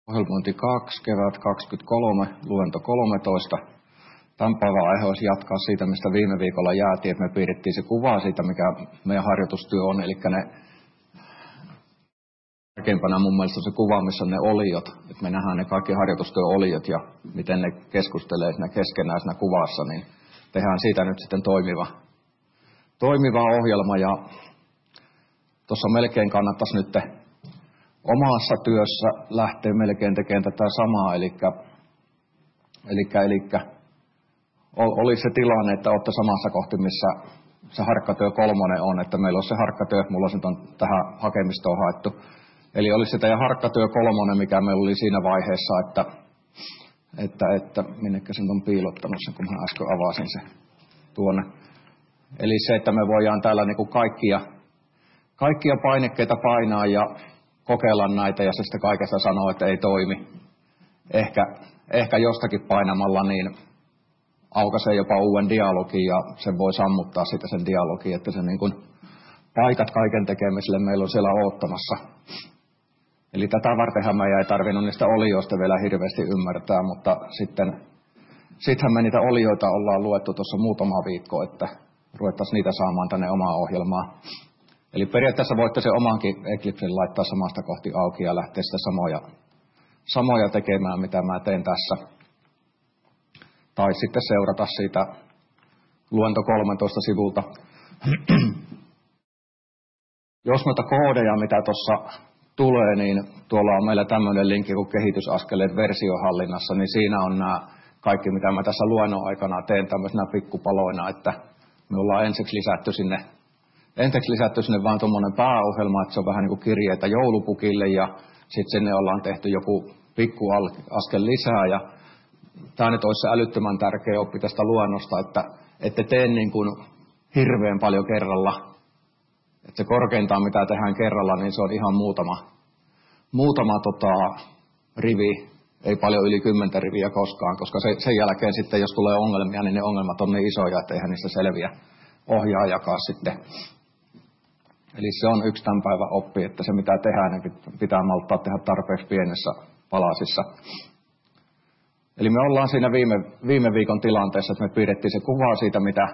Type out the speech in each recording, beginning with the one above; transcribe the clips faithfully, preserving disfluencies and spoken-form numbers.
Ohjelmointi kaksi, kevät kaksikymmentäkolme, luento kolmetoista. Tämän päivän aihe olisi jatkaa siitä, mistä viime viikolla jäätiin, että me piirrettiin se kuva siitä, mikä meidän harjoitustyö on. Eli ne tärkeimpänä mun mielestä on se kuva, missä on ne oliot. Että me nähdään ne kaikki harjoitustyön oliot ja miten ne keskustelee siinä keskenään siinä kuvassa. Niin tehdään siitä nyt sitten toimiva, toimiva ohjelma. Ja tuossa melkein kannattaisi nyt omassa työssä lähtee melkein tekemään tätä samaa, eli, eli, eli oli se tilanne, että olette samassa kohti, missä se harkkatyö kolmonen on, että meillä on se harkkatyö, mulla on on tähän hakemistoon haettu. Eli olisi se teidän harkkatyö kolmonen, mikä meillä oli siinä vaiheessa, että, että, että minnekä sen on piilottanut sen, kun mä äsken avasin se tuonne. Eli se, että me voidaan täällä niin kuin kaikkia, kaikkia painekkeita painaa ja kokeilla näitä ja se sitten kaikessa sanoo, että ei toimi. Ehkä, ehkä jostakin painamalla niin aukaisee jopa uuden dialogin ja sen voi sammuttaa sitä sen dialogin, että se niin kuin paikat kaiken tekemiselle meillä on siellä oottamassa. Eli tätä vartenhan meidän ei tarvinnut niistä olioista vielä hirveästi ymmärtää, mutta sitten sittenhän me niitä olioita ollaan luettu tuossa muutama viikko, että ruvettaisiin niitä saamaan tänne omaan ohjelmaan. Eli periaatteessa voitte se omankin Eclipsen laittaa samasta kohti auki ja lähteä sitä samoja, samoja tekemään, mitä mä teen tässä. Tai sitten seurata siitä luento kolmetoista sivulta. Jos noita koodeja, mitä tuossa tulee, niin tuolla on meillä tämmöinen linkki kuin kehitysaskeleet versiohallinnassa, niin siinä on nämä kaikki, mitä mä tässä luennon aikana teen tämmöisenä pikkupaloina, että me ollaan ensiksi lisätty sinne Ensiksi lisätty sinne vaan tuommoinen pääohjelma, että se on vähän niin kuin kirjeitä joulupukille ja sitten sinne ollaan tehty joku pikku askel lisää. Ja tämä nyt olisi se älyttömän tärkeä oppi tästä luonnosta, että ette tee niin kuin hirveän paljon kerralla. Että se korkeintaan mitä tehdään kerralla, niin se on ihan muutama, muutama tota, rivi, ei paljon yli kymmentä riviä koskaan, koska se, sen jälkeen sitten jos tulee ongelmia, niin ne ongelmat on niin isoja, että eihän niistä selviä ohjaajakaan sitten. Eli se on yksi tämän päivän oppi, että se mitä tehdään, niin pitää malttaa tehdä tarpeeksi pienessä palasissa. Eli me ollaan siinä viime, viime viikon tilanteessa, että me piirrettiin se kuva siitä, mitä,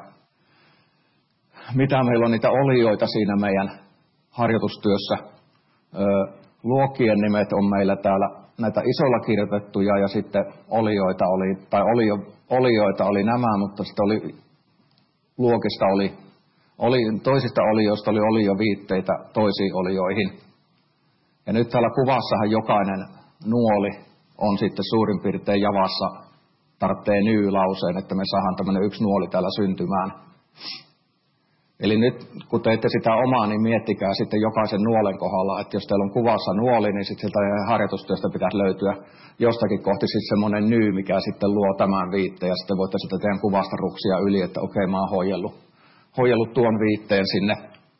mitä meillä on niitä olioita siinä meidän harjoitustyössä. Öö, luokkien nimet on meillä täällä näitä isolla kirjoitettuja ja sitten olioita oli, tai olio, olioita oli nämä, mutta sitten oli, luokista oli Oli, toisista olioista oli olioviitteitä toisiin olioihin. Ja nyt täällä kuvassahan jokainen nuoli on sitten suurin piirtein javassa, tarvitsee ny-lauseen, että me saadaan tämmöinen yksi nuoli täällä syntymään. Eli nyt kun teette sitä omaa, niin miettikää sitten jokaisen nuolen kohdalla, että jos teillä on kuvassa nuoli, niin sitten sieltä harjoitustyöstä pitäisi löytyä jostakin kohti sitten semmoinen ny, mikä sitten luo tämän viitteen. Ja sitten voitte sitten teidän kuvasta ruksia yli, että okei, mä oon hoidellut. hoidellut tuon viitteen sinne.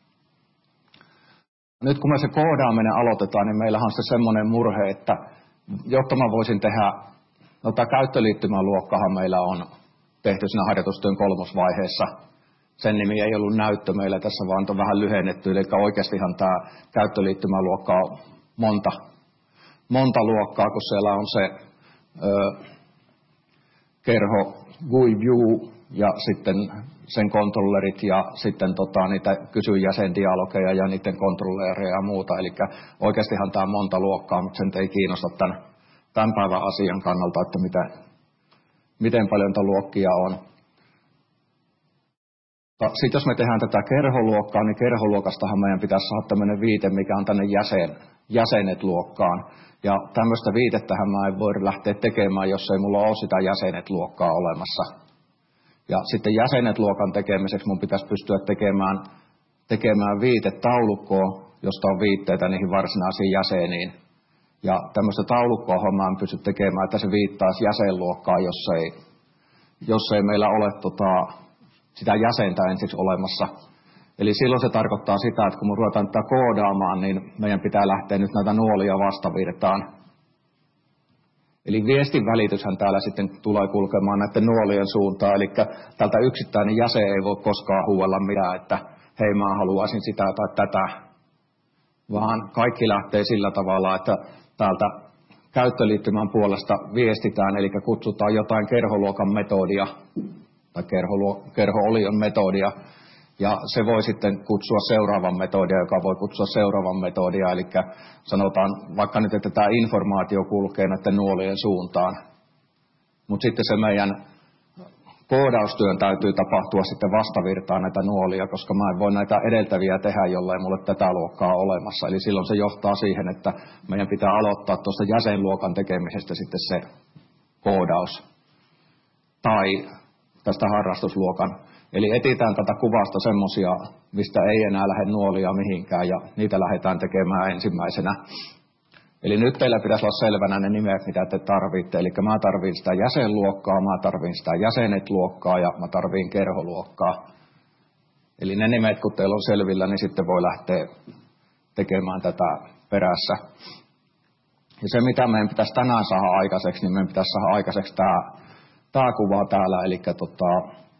Nyt kun me se koodaaminen aloitetaan, niin meillähän on se semmoinen murhe, että jotta mä voisin tehdä, no tämä käyttöliittymäluokkahan meillä on tehty siinä harjoitustyön kolmosvaiheessa. Sen nimi ei ollut näyttö meillä tässä, vaan on vähän lyhennetty. Eli oikeastihan tämä käyttöliittymäluokka on monta, monta luokkaa, kun siellä on se ö, kerho G U I View ja sitten sen kontrollerit ja sitten tota, niitä kysyjäsendialogeja ja niiden kontrollereja ja muuta. Eli oikeastihan tämä on monta luokkaa, mutta sen ei kiinnosta tämän, tämän päivän asian kannalta, että mitä, miten paljon niitä luokkia on. Sitten jos me tehdään tätä kerholuokkaa, niin kerholuokastahan meidän pitäisi saada tämmöinen viite, mikä on tänne jäsen, jäsenet luokkaan. Ja tämmöistä viitettähän mä en voi lähteä tekemään, jos ei mulla ole sitä jäsenet luokkaa olemassa. Ja sitten jäsenet luokan tekemiseksi mun pitäisi pystyä tekemään, tekemään viitetaulukkoa, josta on viitteitä niihin varsinaisiin jäseniin. Ja tämmöistä taulukkoa mä en pysty tekemään, että se viittaisi jäsenluokkaan, jos ei, jos ei meillä ole tota, sitä jäsentä ensiksi olemassa. Eli silloin se tarkoittaa sitä, että kun me ruvetaan tätä koodaamaan, niin meidän pitää lähteä nyt näitä nuolia vastavirtaan. Eli viestin välityshän täällä sitten tulee kulkemaan näiden nuolien suuntaan, eli tältä yksittäinen jäsen ei voi koskaan huuella mitään, että hei mä haluaisin sitä tai tätä, vaan kaikki lähtee sillä tavalla, että täältä käyttöliittymän puolesta viestitään, eli kutsutaan jotain kerholuokan metodia tai kerho-olion metodia, ja se voi sitten kutsua seuraavan metodia, joka voi kutsua seuraavan metodia, eli sanotaan vaikka nyt, että tämä informaatio kulkee näiden nuolien suuntaan, mutta sitten se meidän koodaustyön täytyy tapahtua sitten vastavirtaan näitä nuolia, koska mä en voi näitä edeltäviä tehdä, jollei mulle tätä luokkaa ole olemassa. Eli silloin se johtaa siihen, että meidän pitää aloittaa tuosta jäsenluokan tekemisestä sitten se koodaus. Tai tästä harrastusluokan. Eli etsitään tätä kuvasta semmosia, mistä ei enää lähde nuolia mihinkään, ja niitä lähdetään tekemään ensimmäisenä. Eli nyt teillä pitäisi olla selvänä ne nimet, mitä te tarvitte. Eli mä tarvin sitä jäsenluokkaa, mä tarvin sitä jäsenet-luokkaa ja mä tarvin kerholuokkaa. Eli ne nimet, kun teillä on selvillä, niin sitten voi lähteä tekemään tätä perässä. Ja se, mitä meidän pitäisi tänään saada aikaiseksi, niin meidän pitäisi saada aikaiseksi tämä, tämä kuva täällä. Eli, tota,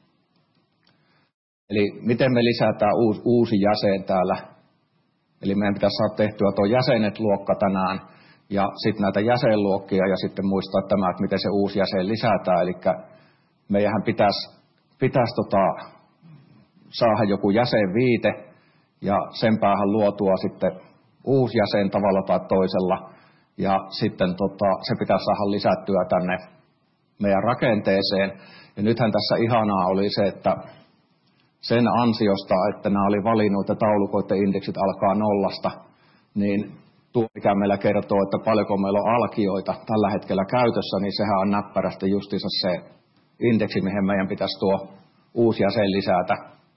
eli miten me lisätään uusi, uusi jäsen täällä. Eli meidän pitäisi saada tehtyä tuo jäsenet-luokka tänään ja sitten näitä jäsenluokkia ja sitten muistaa tämä, että miten se uusi jäsen lisätään. Eli meidän pitäisi, pitäisi tota, saada joku jäsenviite ja sen päähän luotua sitten uusi jäsen tavalla tai toisella. Ja sitten tota, se pitäisi saada lisättyä tänne meidän rakenteeseen. Ja nythän tässä ihanaa oli se, että sen ansiosta, että nämä oli valinnut, että taulukoiden indeksit alkaa nollasta, niin tuo, mikä meillä kertoo, että paljonko meillä on alkioita tällä hetkellä käytössä, niin sehän on näppärästi justiinsa se indeksi, mihin meidän pitäisi tuo uusi jäsen lisätä.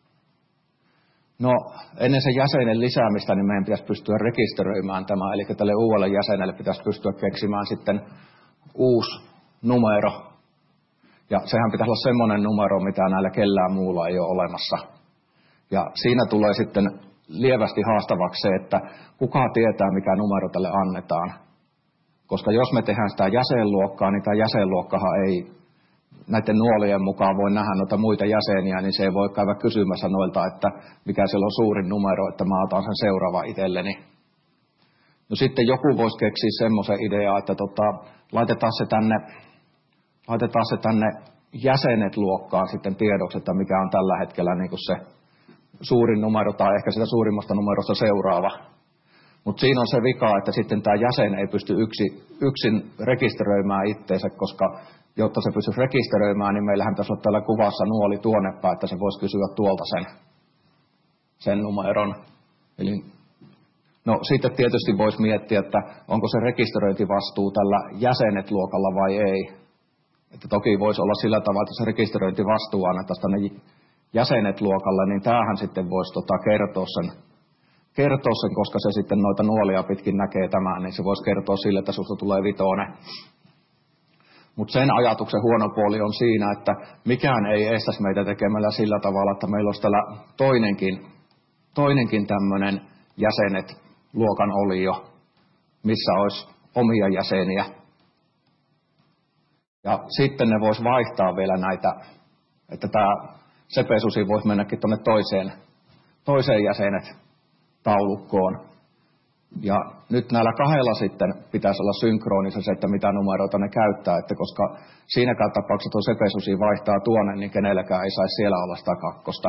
No, ennen sen jäsenen lisäämistä, niin meidän pitäisi pystyä rekisteröimään tämä, eli tälle uudelle jäsenelle pitäisi pystyä keksimään sitten uusi numero. Ja sehän pitäisi olla semmoinen numero, mitä näillä kellään muulla ei ole olemassa. Ja siinä tulee sitten lievästi haastavaksi se, että kuka tietää, mikä numero tälle annetaan. Koska jos me tehdään sitä jäsenluokkaa, niin tämä jäsenluokkahan ei näiden nuolien mukaan voi nähdä noita muita jäseniä, niin se ei voi käydä kysymässä noilta, että mikä siellä on suurin numero, että mä otan sen seuraava itselleni. No sitten joku voisi keksiä semmoisen idean, että tota, laitetaan se tänne... Laitetaan se tänne jäsenet-luokkaan sitten tiedoksi, että mikä on tällä hetkellä niin kuin se suurin numero tai ehkä sitä suurimmasta numerosta seuraava. Mutta siinä on se vika, että sitten tämä jäsen ei pysty yksi, yksin rekisteröimään itteensä, koska jotta se pystyisi rekisteröimään, niin meillähän tässä on täällä kuvassa nuoli tuonnepäin, että se voisi kysyä tuolta sen, sen numeron. Eli, no sitten tietysti voisi miettiä, että onko se rekisteröintivastuu tällä jäsenet-luokalla vai ei. Että toki voisi olla sillä tavalla, että se rekisteröintivastuu annettaisiin tänne jäsenet-luokalle, niin tämähän sitten voisi tota kertoa, sen, kertoa sen, koska se sitten noita nuolia pitkin näkee tämän, niin se voisi kertoa sille, että susta tulee vitonen. Mutta sen ajatuksen huono puoli on siinä, että mikään ei estäisi meitä tekemällä sillä tavalla, että meillä olisi täällä toinenkin, toinenkin tämmöinen jäsenet-luokan olio, missä olisi omia jäseniä. Ja sitten ne vois vaihtaa vielä näitä, että tämä sepesusi voisi mennäkin tuonne toiseen, toiseen jäsenet taulukkoon. Ja nyt näillä kahdella sitten pitäisi olla synkronissa se, että mitä numeroita ne käyttää, että koska siinäkään tapauksessa tuo sepesusi vaihtaa tuonne, niin kenelläkään ei saisi siellä olla sitä kakkosta.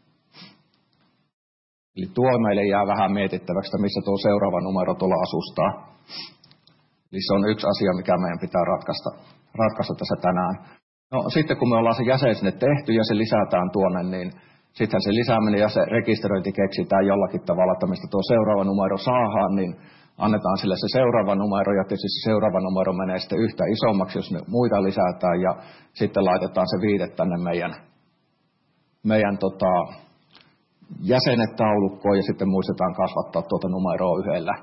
Eli tuo meille jää vähän mietittäväksi, että missä tuo seuraava numero tuolla asustaa. Eli se on yksi asia, mikä meidän pitää ratkaista. ratkaista tässä tänään. No sitten kun me ollaan se jäsen sinne tehty ja se lisätään tuonne, niin sittenhän se lisääminen ja se rekisteröinti keksitään jollakin tavalla, että mistä tuo seuraava numero saadaan, niin annetaan sille se seuraava numero ja tietysti se seuraava numero menee sitten yhtä isommaksi, jos ne muita lisätään ja sitten laitetaan se viite tänne meidän, meidän tota, jäsenet taulukkoon ja sitten muistetaan kasvattaa tuota numeroa yhdellä.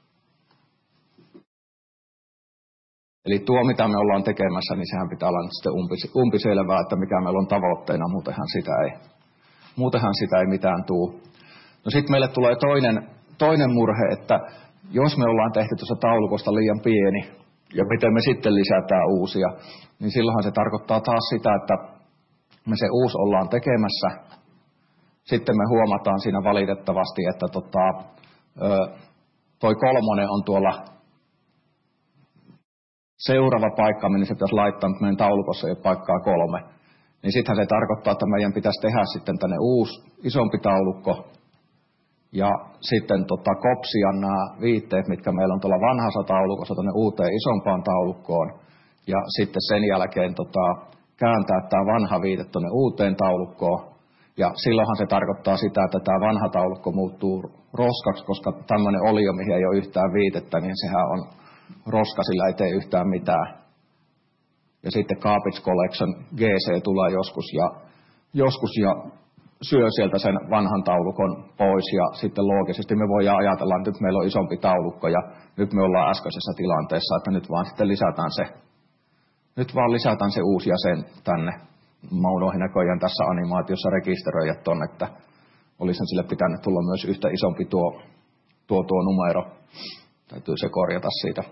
Eli tuo, mitä me ollaan tekemässä, niin sehän pitää olla nyt sitten umpiselvää, että mikä meillä on tavoitteena, muutenhan sitä ei, muutenhan sitä ei mitään tuu. No sitten meille tulee toinen, toinen murhe, että jos me ollaan tehty tuossa taulukosta liian pieni, ja miten me sitten lisätään uusia, niin silloinhan se tarkoittaa taas sitä, että me se uusi ollaan tekemässä. Sitten me huomataan siinä valitettavasti, että tota, toi kolmonen on tuolla seuraava paikka, minne se pitäisi laittaa, mutta meidän taulukossa ei ole paikkaa kolme. Niin sittenhän se tarkoittaa, että meidän pitäisi tehdä sitten tänne uusi, isompi taulukko. Ja sitten tota, kopsia nämä viitteet, mitkä meillä on tuolla vanhassa taulukossa tuonne uuteen isompaan taulukkoon. Ja sitten sen jälkeen tota, kääntää tämä vanha viite tuonne uuteen taulukkoon. Ja silloinhan se tarkoittaa sitä, että tämä vanha taulukko muuttuu roskaksi, koska tämmöinen olio, mihin ei ole yhtään viitettä, niin sehän on roska, sillä ei tee yhtään mitään. Ja sitten Garbage Collection G C tulee joskus ja, joskus ja syö sieltä sen vanhan taulukon pois. Ja sitten loogisesti me voidaan ajatella, että nyt meillä on isompi taulukko ja nyt me ollaan äskeisessä tilanteessa, että nyt vaan sitten lisätään se, nyt vaan lisätään se uusi jäsen tänne. Mä unohdin näköjään tässä animaatiossa rekisteröidä ton, että olisi sille pitänyt tulla myös yhtä isompi tuo, tuo, tuo numero. Täytyy se korjata siitä.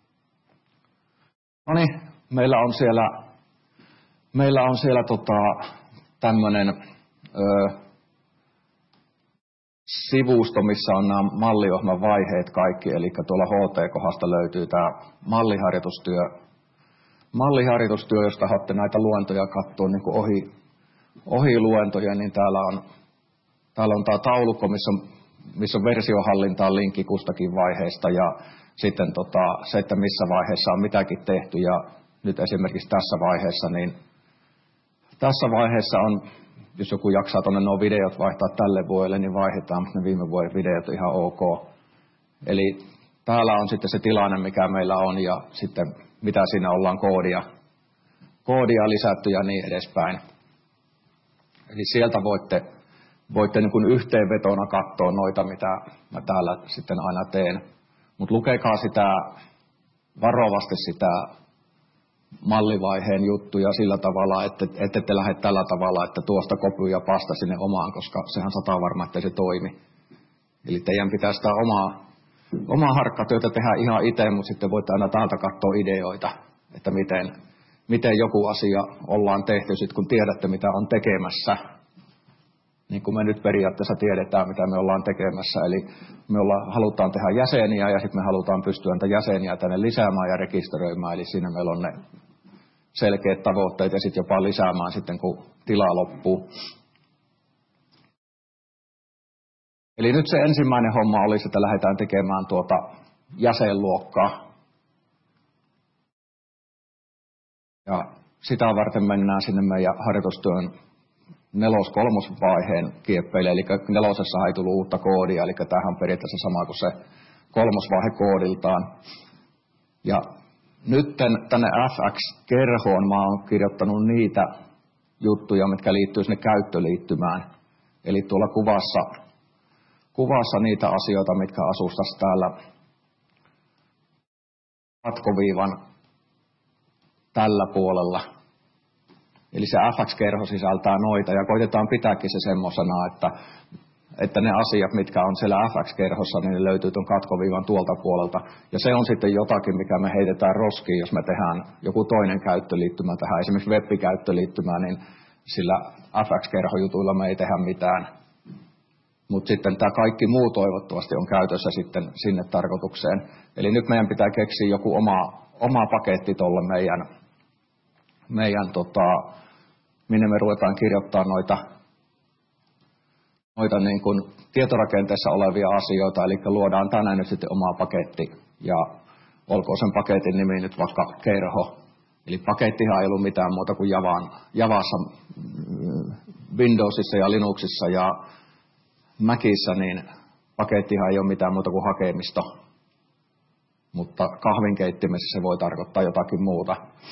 No niin, meillä on siellä, meillä on siellä tota, tämmönen ö, sivusto, missä on nämä malliohjelman vaiheet kaikki. Eli tuolla H T-kohdasta löytyy tämä malliharjoitustyö. Malliharjoitustyö, jos tahotte näitä luentoja katsoa niin kuin ohi, ohi luentoja, niin täällä on, täällä on tämä taulukko, missä on, missä on versiohallintaan linkki kustakin vaiheesta ja sitten tota, se, että missä vaiheessa on mitäkin tehty. Ja nyt esimerkiksi tässä vaiheessa, niin tässä vaiheessa on, jos joku jaksaa tuonne nuo videot vaihtaa tälle vuodelle, niin vaihdetaan, mutta ne viime vuoden videot on ihan ok. Eli täällä on sitten se tilanne, mikä meillä on ja sitten mitä siinä ollaan koodia, koodia lisätty ja niin edespäin. Eli sieltä voitte, voitte niin kuin yhteenvetona katsoa noita, mitä mä täällä sitten aina teen. Mutta lukekaa sitä varovasti sitä mallivaiheen juttuja sillä tavalla, että ette te lähde tällä tavalla, että tuosta kopy ja pasta sinne omaan, koska sehän sataa varma, ettei se toimi. Eli teidän pitää sitä omaa Omaa harkkatyötä tehdään ihan itse, mutta sitten voitte aina täältä katsoa ideoita, että miten, miten joku asia ollaan tehty, sit kun tiedätte, mitä on tekemässä. Niin kuin me nyt periaatteessa tiedetään, mitä me ollaan tekemässä. Eli me ollaan, halutaan tehdä jäseniä ja sitten me halutaan pystyä näitä jäseniä tänne lisäämään ja rekisteröimään. Eli siinä meillä on ne selkeät tavoitteet ja sitten jopa lisäämään sitten, kun tila loppuu. Eli nyt se ensimmäinen homma olisi, että lähdetään tekemään tuota jäsenluokkaa. Ja sitä varten mennään sinne meidän harjoitustyön nelos-kolmosvaiheen kieppeille. Eli nelosessa ei tullut uutta koodia, eli tämähän on periaatteessa sama kuin se kolmosvaihe koodiltaan. Ja nyt tänne F X-kerhoon mä oon kirjoittanut niitä juttuja, mitkä liittyy sinne käyttöliittymään. Eli tuolla kuvassa... Kuvassa niitä asioita, mitkä asustaisi täällä katkoviivan tällä puolella. Eli se F X-kerho sisältää noita ja koitetaan pitääkin se semmoisena, että, että ne asiat, mitkä on siellä F X-kerhossa, niin ne löytyy tuon katkoviivan tuolta puolelta. Ja se on sitten jotakin, mikä me heitetään roskiin, jos me tehdään joku toinen käyttöliittymä tähän, esimerkiksi web-käyttöliittymä, niin sillä F X-kerhojutuilla me ei tehdä mitään. Mutta sitten tämä kaikki muu toivottavasti on käytössä sitten sinne tarkoitukseen. Eli nyt meidän pitää keksiä joku oma, oma paketti tuolle meidän, meidän tota, minne me ruvetaan kirjoittaa noita, noita niin kuin tietorakenteessa olevia asioita. Eli luodaan tänään nyt sitten oma paketti ja olkoon sen paketin nimi nyt vaikka kerho. Eli pakettihan ei ollut mitään muuta kuin Javan, Javassa, Windowsissa ja Linuxissa ja Macissa, niin pakettihan ei ole mitään muuta kuin hakemisto, mutta kahvinkeittimessä se voi tarkoittaa jotakin muuta.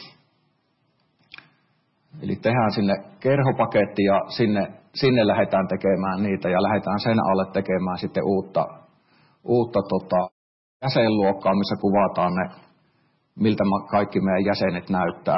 Eli tehdään sinne kerhopaketti ja sinne, sinne lähdetään tekemään niitä ja lähdetään sen alle tekemään sitten uutta, uutta tota, jäsenluokkaa, missä kuvataan ne, miltä kaikki meidän jäsenet näyttää.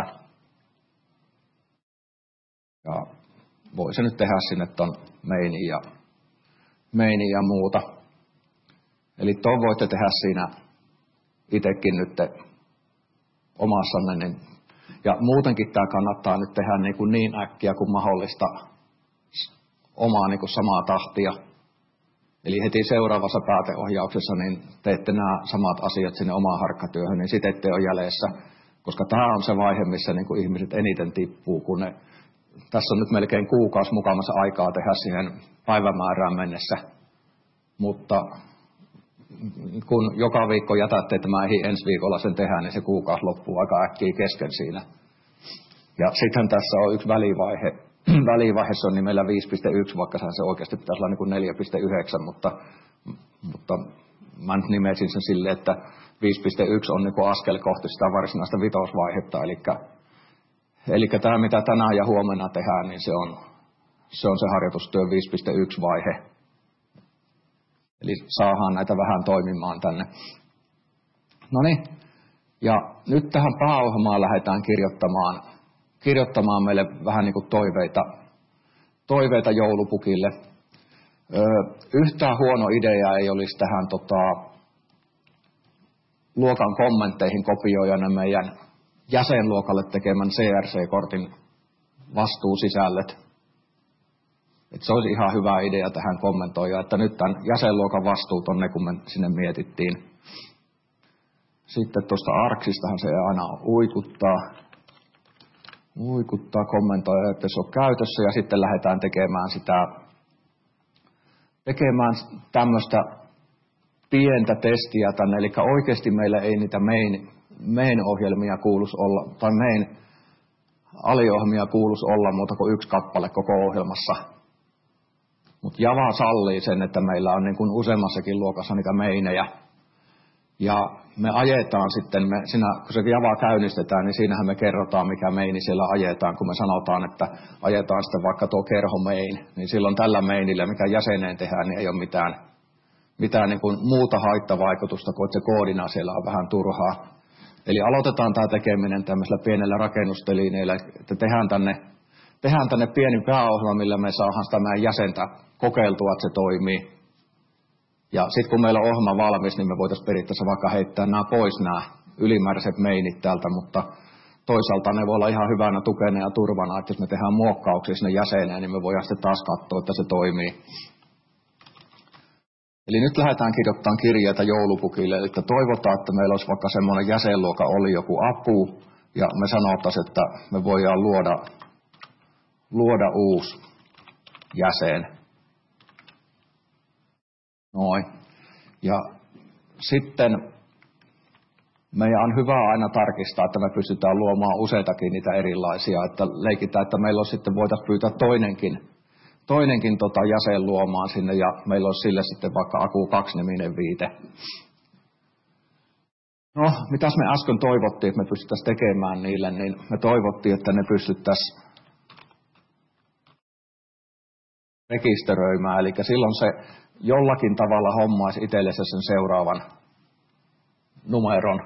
Ja voi se nyt tehdä sinne ton mainin ja meini ja muuta. Eli tuon voitte tehdä siinä itsekin nyt omassanne. Niin. Ja muutenkin tämä kannattaa nyt tehdä niin, kuin niin äkkiä kuin mahdollista omaa niin kuin samaa tahtia. Eli heti seuraavassa pääteohjauksessa niin teette nämä samat asiat sinne omaan harkkatyöhön, niin sitten ette ole jäljessä. Koska tämä on se vaihe, missä niin kuin ihmiset eniten tippuu, kun ne, tässä on nyt melkein kuukausi mukamassa aikaa tehdä siihen päivämäärään mennessä. Mutta kun joka viikko jätätte, että mä ehdin ensi viikolla sen tehdä, niin se kuukausi loppuu aika äkkiä kesken siinä. Ja sitten tässä on yksi välivaihe. Välivaihe se on nimellä viisi pilkku yksi, vaikka se oikeasti pitäisi olla niin kuin neljä pilkku yhdeksän, mutta, mutta mä nyt nimesin sen silleen, että viisi pilkku yksi on niin kuin askel kohti sitä varsinaista vitosvaihetta. Eli, eli tämä, mitä tänään ja huomenna tehdään, niin se on se, on se harjoitustyö viisi pilkku yksi vaihe. Eli saadaan näitä vähän toimimaan tänne. No niin, ja nyt tähän pääohjelmaan lähdetään kirjoittamaan, kirjoittamaan meille vähän niin kuin toiveita, toiveita joulupukille. Öö, yhtään huono idea ei olisi tähän tota, luokan kommentteihin kopioida ne meidän jäsenluokalle tekemän C R C-kortin vastuusisällöt. Että se olisi ihan hyvä idea tähän kommentoida, että nyt tämän jäsenluokan vastuut on ne, kun me sinne mietittiin. Sitten tuosta Arksistahan se aina uikuttaa, uikuttaa kommentoida, että se on käytössä, ja sitten lähdetään tekemään sitä, tekemään tämmöistä pientä testiä tänne, eli oikeasti meillä ei niitä main, main-ohjelmia kuuluisi olla, tai main aliohjelmia kuuluisi olla muuta kuin yksi kappale koko ohjelmassa. Mutta Java sallii sen, että meillä on niin kuin useammassakin luokassa niitä meinejä. Ja me ajetaan sitten, me, siinä, kun se Java käynnistetään, niin siinähän me kerrotaan, mikä meini siellä ajetaan. Kun me sanotaan, että ajetaan sitten vaikka tuo kerho main, niin silloin tällä meinillä, mikä jäseneen tehdään, niin ei ole mitään, mitään niin kuin muuta haittavaikutusta, kuin että se koodina siellä on vähän turhaa. Eli aloitetaan tämä tekeminen tämmöisellä pienellä rakennustelineellä, että tehdään tänne, tehdään tänne pieni pääohjelma, millä me saadaan sitä meidän jäsentä kokeiltua, että se toimii. Ja sitten kun meillä on ohjelma valmis, niin me voitaisiin periaatteessa vaikka heittää nämä pois, nämä ylimääräiset meinit täältä, mutta toisaalta ne voi olla ihan hyvänä tukena ja turvana, että jos me tehdään muokkauksia sinne jäseneen, niin me voidaan sitten taas katsoa, että se toimii. Eli nyt lähdetään kirjoittamaan kirjeitä joulupukille, eli toivotaan, että meillä olisi vaikka semmoinen jäsenluokka oli joku apu, ja me sanottaisiin, että me voidaan luoda, luoda uusi jäsen. Noin. Ja sitten meidän on hyvä aina tarkistaa, että me pystytään luomaan useitakin niitä erilaisia, että leikitään, että meillä on sitten voitaisiin pyytää toinenkin, toinenkin tota jäsen luomaan sinne, ja meillä olisi sille sitten vaikka Aku kaksi-niminen viite. No, mitäs me äsken toivottiin, että me pystyttäisiin tekemään niille, niin me toivottiin, että ne pystyttäisiin rekisteröimään, eli silloin se jollakin tavalla hommaisi itsellensä sen seuraavan numeron.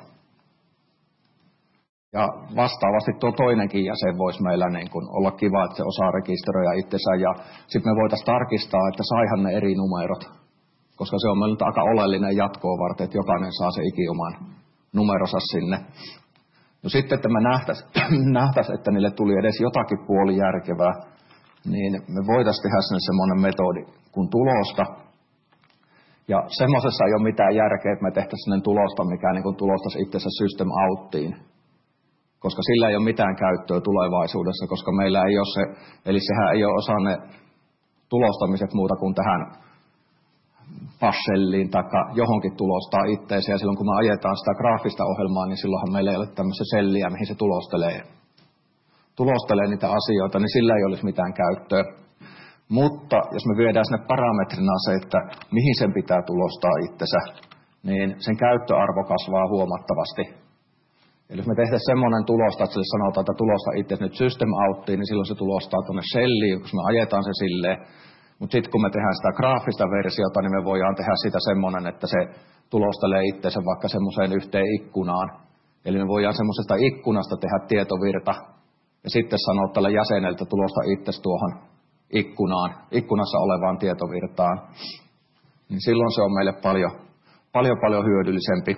Ja vastaavasti tuo toinenkin jäsen voisi meillä niin kuin olla kiva, että se osaa rekisteröidä itsensä. Ja sitten me voitaisiin tarkistaa, että saihan ne eri numerot, koska se on meillä nyt aika oleellinen jatkoa varten, että jokainen saa se ikioman numeronsa sinne. No sitten, että me nähtäisiin, nähtäis, että niille tuli edes jotakin puoli järkevää, niin me voitaisiin tehdä sinne semmoinen metodi kuin tulosta. Ja semmoisessa ei ole mitään järkeä, että me tehtäisiin sinne tulosta, mikä niin kuin tulostaisi itsensä system outtiin. Koska sillä ei ole mitään käyttöä tulevaisuudessa, koska meillä ei ole se, eli sehän ei ole osa ne tulostamiset muuta kuin tähän passelliin tai johonkin tulostaa itseensä. Ja silloin kun me ajetaan sitä graafista ohjelmaa, niin silloinhan meillä ei ole tämmöistä selliä, mihin se tulostelee, tulostelee niitä asioita, niin sillä ei olisi mitään käyttöä. Mutta jos me viedään sinne parametrina se, että mihin sen pitää tulostaa itsensä, niin sen käyttöarvo kasvaa huomattavasti. Eli jos me tehtäisiin semmoinen tulosta, että sille sanotaan, että tulosta itse nyt system outtiin, niin silloin se tulostaa tuonne selliin, kun me ajetaan se silleen. Mutta sitten kun me tehdään sitä graafista versiota, niin me voidaan tehdä sitä semmoinen, että se tulostelee itsensä vaikka semmoiseen yhteen ikkunaan. Eli me voidaan semmoisesta ikkunasta tehdä tietovirta ja sitten sanoa tälle jäseneltä tulosta itsesi tuohon ikkunaan, ikkunassa olevaan tietovirtaan. Niin silloin se on meille paljon, paljon, paljon hyödyllisempi.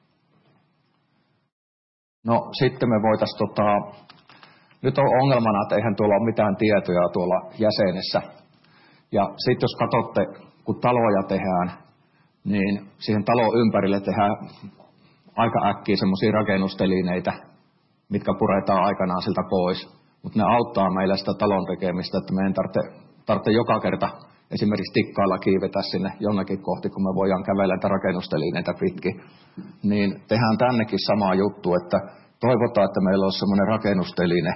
No sitten me voitaisiin, tota, nyt on ongelmana, että eihän tuolla ole mitään tietoja tuolla jäsenessä. Ja sitten jos katsotte, kun taloja tehdään, niin siihen talon ympärille tehdään aika äkkiä semmoisia rakennustelineitä. mitkä puretaan aikanaan siltä pois. Mutta ne auttaa meillä sitä talon tekemistä, että meidän tarvitse, tarvitse joka kerta esimerkiksi tikkailla kiivetä sinne jonnekin kohti, kun me voidaan kävellä näitä rakennustelineitä pitkin. Niin tehdään tännekin sama juttu, että toivotaan, että meillä on semmoinen rakennusteline.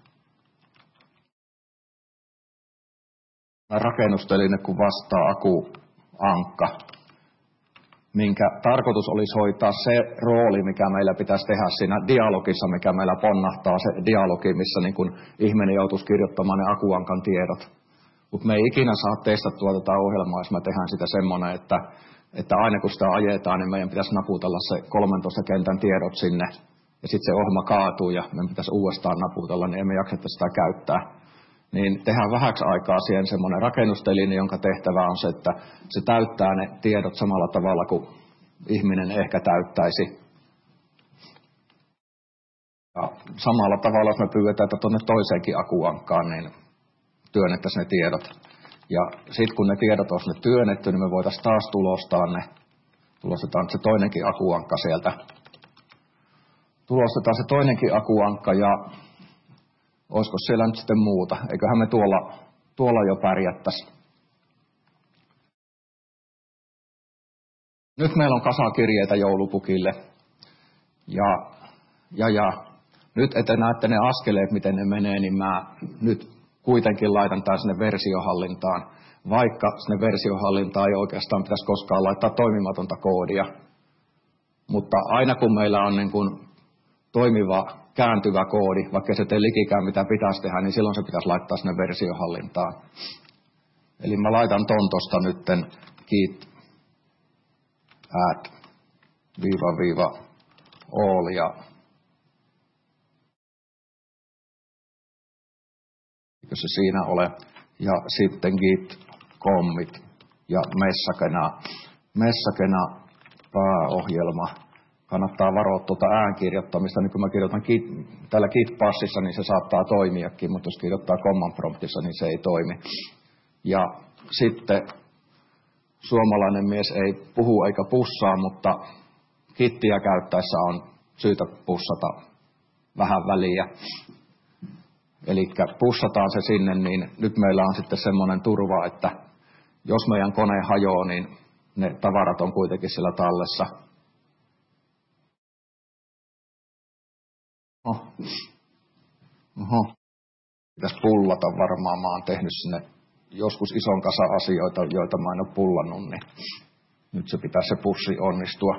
Rakennusteline, kun vastaa akuankka, minkä tarkoitus olisi hoitaa se rooli, mikä meillä pitäisi tehdä siinä dialogissa, mikä meillä ponnahtaa, se dialogi, missä niin kun ihminen joutuisi kirjoittamaan ne akuankan tiedot. Mutta me ei ikinä saa testattua tätä ohjelmaa, jos me tehdään sitä semmoinen, että, että aina kun sitä ajetaan, niin meidän pitäisi naputella se kolmentoista kentän tiedot sinne, ja sitten se ohjelma kaatuu, ja meidän pitäisi uudestaan naputella, niin emme jakseta sitä käyttää. Niin tehdään vähäksi aikaa siihen semmoinen rakennusteline, jonka tehtävä on se, että se täyttää ne tiedot samalla tavalla kuin ihminen ehkä täyttäisi. Ja samalla tavalla, jos me pyydetään, että tuonne toiseenkin akuankkaan, niin työnnettäisiin ne tiedot. Ja sitten kun ne tiedot on sinne työnnetty, niin me voitaisiin taas tulostaa ne. Tulostetaan se toinenkin akuankka sieltä. Tulostetaan se toinenkin akuankka ja olisiko siellä nyt sitten muuta? Eiköhän me tuolla, tuolla jo pärjättäisi. Nyt meillä on kasa kirjeitä joulupukille. Ja, ja, ja nyt, että näette ne askeleet, miten ne menee, niin mä nyt kuitenkin laitan tämän sinne versiohallintaan. Vaikka sinne versiohallintaan ei oikeastaan pitäisi koskaan laittaa toimimatonta koodia. Mutta aina kun meillä on niin kuin toimiva kääntyvä koodi, vaikka se tee likikään mitä pitäisi tehdä, niin silloin se pitäisi laittaa sinne versiohallintaan. Eli mä laitan ton tosta nytten git add viiva viiva all ja eikö se siinä ole, ja sitten git commit ja messakena, messakena pääohjelma. Kannattaa varoa tuota äänkirjoittamista, niin kun mä kirjoitan git, täällä git-passissa, niin se saattaa toimiakin, mutta jos kirjoittaa command promptissa, niin se ei toimi. Ja sitten suomalainen mies ei puhu eikä pussaa, mutta gittiä käyttäessä on syytä pussata vähän väliä. Eli pussataan se sinne, niin nyt meillä on sitten semmoinen turva, että jos meidän kone hajoaa, niin ne tavarat on kuitenkin siellä tallessa. Oho. Oho. Pitäisi pullata varmaan. Mä oon tehnyt sinne joskus ison kasa asioita, joita mä en ole pullannut, niin nyt se pitäisi se pussi onnistua.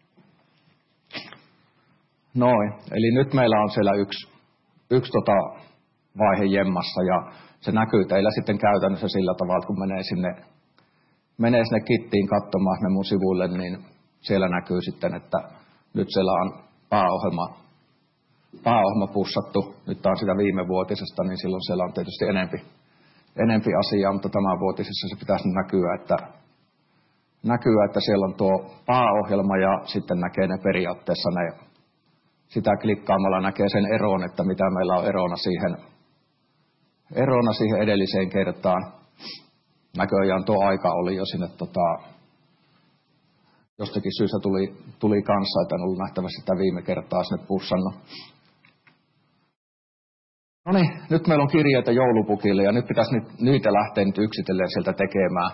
Noin. Eli nyt meillä on siellä yksi, yksi tota vaihe jemmassa ja se näkyy teillä sitten käytännössä sillä tavalla, että kun menee sinne, menee sinne kittiin katsomaan sinne mun sivuille, niin siellä näkyy sitten, että nyt siellä on pääohjelma pääohjelma pussattu, nyt on sitä viimevuotisesta, niin silloin siellä on tietysti enempi, enempi asiaa, mutta tämänvuotisessa se pitäisi näkyä, että, näkyä, että siellä on tuo pääohjelma ja sitten näkee ne periaatteessa ne, sitä klikkaamalla näkee sen eron, että mitä meillä on erona siihen, erona siihen edelliseen kertaan. Näköjään tuo aika oli jo sinne tota, jostakin syystä tuli, tuli kanssa, että en ollut nähtävästi sitä viime kertaa sinne pussannut. No niin, nyt meillä on kirjeitä joulupukille ja nyt pitäisi nyt, niitä lähteä nyt yksitellen sieltä tekemään.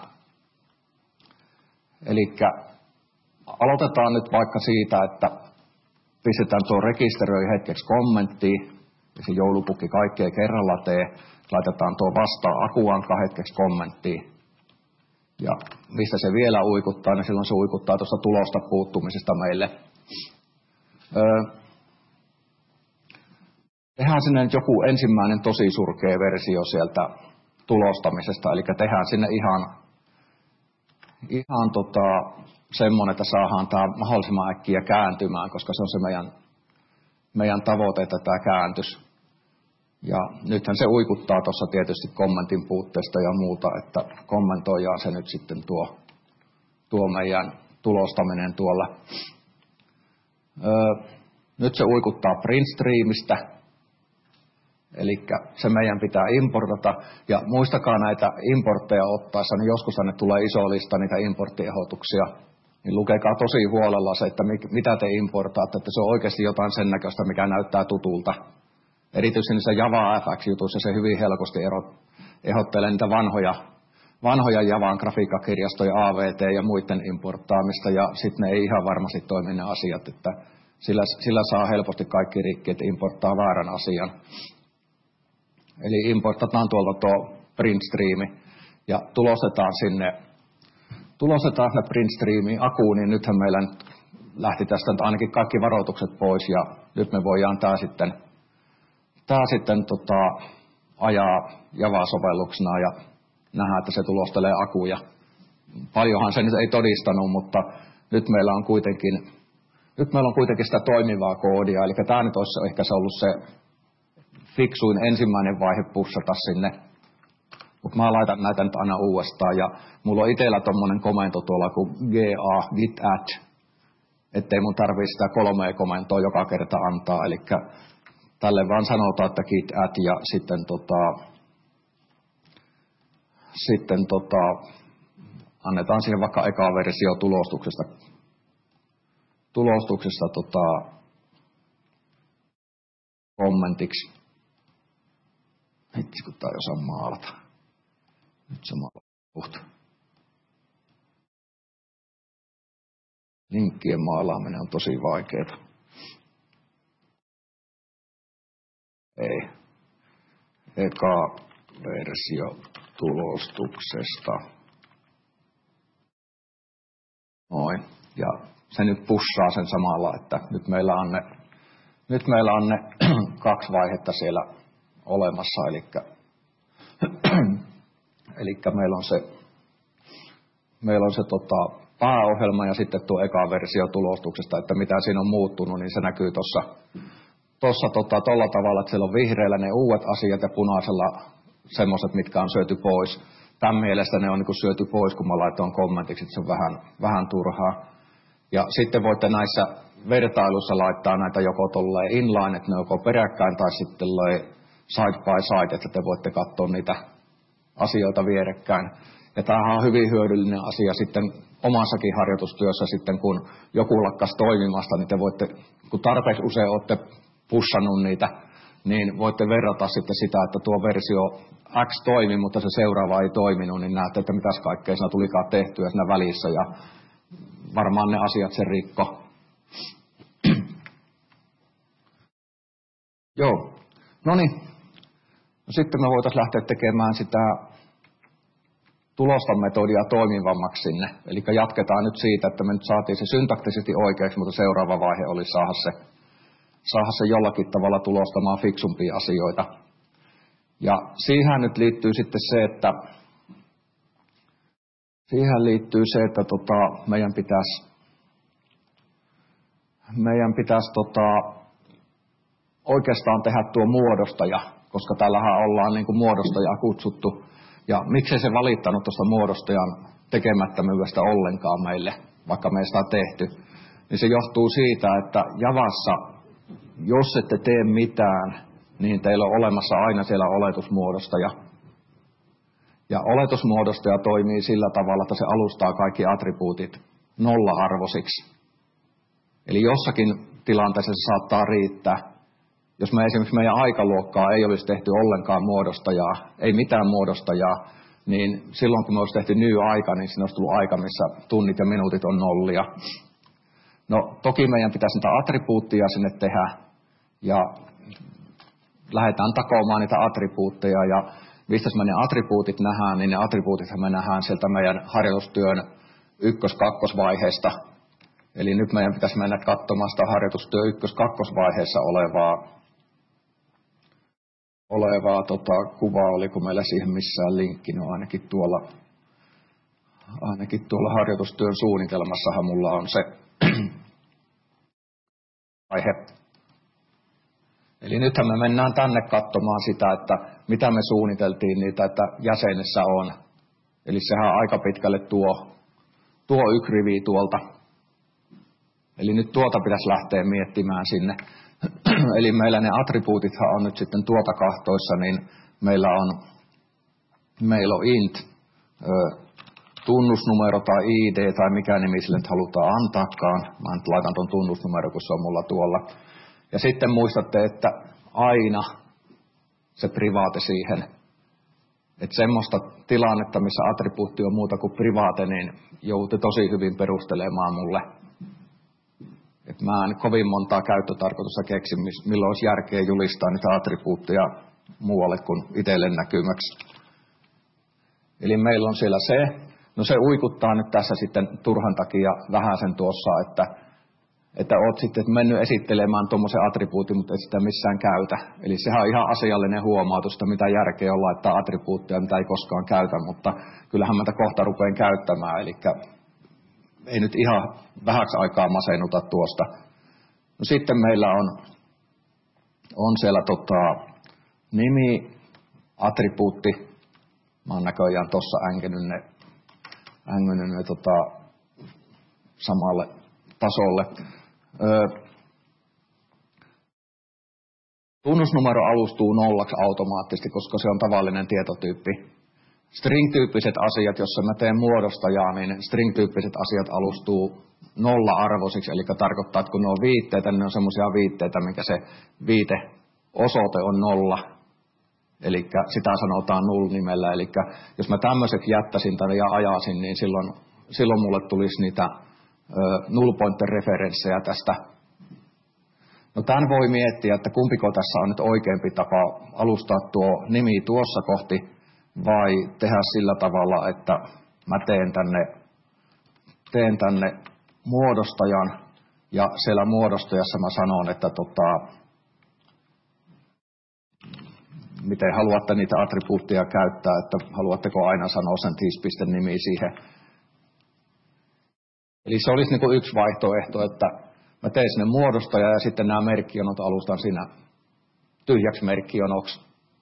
Eli aloitetaan nyt vaikka siitä, että pistetään tuo rekisteröi hetkeksi kommenttiin ja se joulupukki kaikkea kerralla tee. Laitetaan tuo vastaa akuankka hetkeksi kommenttiin. Ja mistä se vielä uikuttaa, niin silloin se uikuttaa tuosta tulosta puuttumisesta meille. Öö, tehdään sinne nyt joku ensimmäinen tosi surkea versio sieltä tulostamisesta, eli tehdään sinne ihan, ihan tota, semmoinen, että saadaan tämä mahdollisimman äkkiä kääntymään, koska se on se meidän, meidän tavoite, että tämä kääntys. Ja nythän se uikuttaa tuossa tietysti kommentin puutteesta ja muuta, että kommentoidaan se nyt sitten tuo, tuo meidän tulostaminen tuolla. Öö, nyt se uikuttaa printstreamistä, eli se meidän pitää importata. Ja muistakaa näitä importteja ottaessa, niin joskus tänne tulee iso lista niitä importtiehdotuksia. niin lukekaa tosi huolella se, että mitä te importaatte, että se on oikeasti jotain sen näköistä, mikä näyttää tutulta. Erityisesti niissä Java F X-jutuissa se hyvin helposti ehdottelee niitä vanhoja, vanhoja Javan grafiikkakirjastoja, A V T ja muiden importtaamista, ja sitten ne ei ihan varmasti toimi ne asiat, että sillä, sillä saa helposti kaikki rikki, että importtaa väärän asian. Eli importataan tuolta tuo printstreami ja tulostetaan sinne, tulostetaan sinne printstreamiin akuun, niin nythän meillä nyt lähti tästä ainakin kaikki varoitukset pois, ja nyt me voidaan tää sitten, tää sitten tota, ajaa Java-sovelluksena ja nähdään, että se tulostelee akuja. Paljonhan se nyt ei todistanut, mutta nyt meillä on kuitenkin, nyt meillä on kuitenkin sitä toimivaa koodia, eli tämä nyt olisi ehkä se ollut se fiksuin ensimmäinen vaihe pushata sinne. Mutta mä laitan näitä nyt aina uudestaan, ja mulla on itsellä tommonen komento tuolla kuin ga git add, ettei mun tarvii sitä kolmea komentoa joka kerta antaa, eli tälle vaan sanotaan, että git add, ja sitten tota, sitten tota, annetaan siihen vaikka eka versio tulostuksesta, tulostuksesta tota, kommentiksi. Hitsi, kun tää ei osaa maalata. Nyt se maalaa. Linkkien maalaaminen on tosi vaikeeta. Ei. Eka versio tulostuksesta. Noin. Ja se nyt pussaa sen samalla, että nyt meillä on ne, nyt meillä on ne kaksi vaihetta siellä olemassa, eli, eli meillä on se, meillä on se tota, pääohjelma ja sitten tuo eka versio tulostuksesta, että mitä siinä on muuttunut, niin se näkyy tuossa tuossa tota, tolla tavalla, että siellä on vihreällä ne uudet asiat ja punaisella semmoiset, mitkä on syöty pois. Tämän mielestä ne on niin kuin syöty pois, kun mä laitoin kommentiksi, että se on vähän, vähän turhaa. Ja sitten voitte näissä vertailuissa laittaa näitä joko tolleen inline, että ne on joko peräkkäin tai sitten side by side, että te voitte katsoa niitä asioita vierekkäin. Ja tämähän on hyvin hyödyllinen asia sitten omassakin harjoitustyössä sitten, kun joku lakkas toimimasta, niin te voitte, kun tarpeeksi usein olette pushannut niitä, niin voitte verrata sitten sitä, että tuo versio X toimi, mutta se seuraava ei toiminut, niin näette, että mitäs kaikkea siinä tulikaan tehtyä siinä välissä, ja varmaan ne asiat sen rikko. Joo, no niin. No sitten me voitaisiin lähteä tekemään sitä tulostametodia toimivammaksi sinne. Eli jatketaan nyt siitä, että me nyt saatiin se syntaktisesti oikeaksi, mutta seuraava vaihe oli saada se, saada se jollakin tavalla tulostamaan fiksumpia asioita. Ja siihen nyt liittyy sitten se, että siihen liittyy se, että tota, meidän pitäisi meidän pitäisi tota, oikeastaan tehdä tuo muodostaja, koska täällähän ollaan niin kuin muodostajaa kutsuttu. Ja miksei se valittanut tuosta muodostajan tekemättömyydestä ollenkaan meille, vaikka meistä on tehty, niin se johtuu siitä, että Javassa, jos ette tee mitään, niin teillä on olemassa aina siellä oletusmuodostaja. Ja oletusmuodostaja toimii sillä tavalla, että se alustaa kaikki attribuutit nolla-arvoisiksi. Eli jossakin tilanteessa se saattaa riittää. Jos me esimerkiksi meidän aikaluokkaa ei olisi tehty ollenkaan muodostajaa, ei mitään muodostajaa, niin silloin kun me olisi tehty ny-aika, niin siinä olisi tullut aika, missä tunnit ja minuutit on nollia. No toki meidän pitäisi niitä attribuutteja sinne tehdä, ja lähdetään takomaan niitä attribuutteja, ja mistä me ne attribuutit nähdään, niin ne attribuutithan me nähdään sieltä meidän harjoitustyön ykkös-kakkosvaiheesta. Eli nyt meidän pitäisi mennä katsomaan sitä harjoitustyö ykkös-kakkosvaiheessa olevaa, olevaa tota, kuvaa, oliko meillä siihen missään linkki, no ainakin tuolla, ainakin tuolla harjoitustyön suunnitelmassahan mulla on se aihe. Eli nythän me mennään tänne katsomaan sitä, että mitä me suunniteltiin niitä, että jäsenessä on. Eli sehän on aika pitkälle tuo, tuo yksi rivi tuolta. Eli nyt tuota pitäisi lähteä miettimään sinne. Eli meillä ne attribuutithan on nyt sitten tuota kahtoissa, niin meillä on, meillä on int ö, tunnusnumero tai I D tai mikä nimi sille nyt halutaan antaakaan. Mä nyt laitan ton tunnusnumero, kun se on mulla tuolla. Ja sitten muistatte, että aina se privaate siihen. Että semmoista tilannetta, missä attribuutti on muuta kuin privaate, niin joudutte tosi hyvin perustelemaan mulle. Että mä en kovin montaa käyttötarkoitusta keksi, milloin olisi järkeä julistaa niitä attribuutteja muualle kuin itselle näkymäksi. Eli meillä on siellä se. No se uikuttaa nyt tässä sitten turhan takia vähän sen tuossa, että, että oot sitten mennyt esittelemään tuommoisen attribuutin, mutta et sitä missään käytä. Eli sehän on ihan asiallinen huomautus, että mitä järkeä on laittaa attribuutteja, mitä ei koskaan käytä, mutta kyllähän mä kohta rupean käyttämään. Eli ei nyt ihan vähäksi aikaa masennuta tuosta. No sitten meillä on, on siellä tota, nimi, attribuutti. Mä oon näköjään tuossa änkenyt ne, änkenyt ne tota, samalle tasolle. Öö, tunnusnumero alustuu nollaksi automaattisesti, koska se on tavallinen tietotyyppi. String-tyyppiset asiat, jos mä teen muodostajaa, niin string-tyyppiset asiat alustuu nolla-arvoisiksi, eli tarkoittaa, että kun ne on viitteitä, niin ne on semmoisia viitteitä, mikä se viiteosoite on nolla. Eli sitä sanotaan null-nimellä. Eli jos mä tämmöiseksi jättäisin tänne ja ajasin, niin silloin, silloin mulle tulisi niitä null-pointer-referenssejä tästä. No tämän voi miettiä, että kumpiko tässä on nyt oikeampi tapa alustaa tuo nimi tuossa kohti, vai tehdä sillä tavalla, että mä teen tänne, teen tänne muodostajan, ja siellä muodostajassa mä sanon, että tota, miten haluatte niitä attribuutteja käyttää, että haluatteko aina sanoa sen tis.nimi siihen. Eli se olisi niin kuin yksi vaihtoehto, että mä teen sinne muodostaja ja sitten nämä merkkionot alustan siinä tyhjäksi merkkionoksi.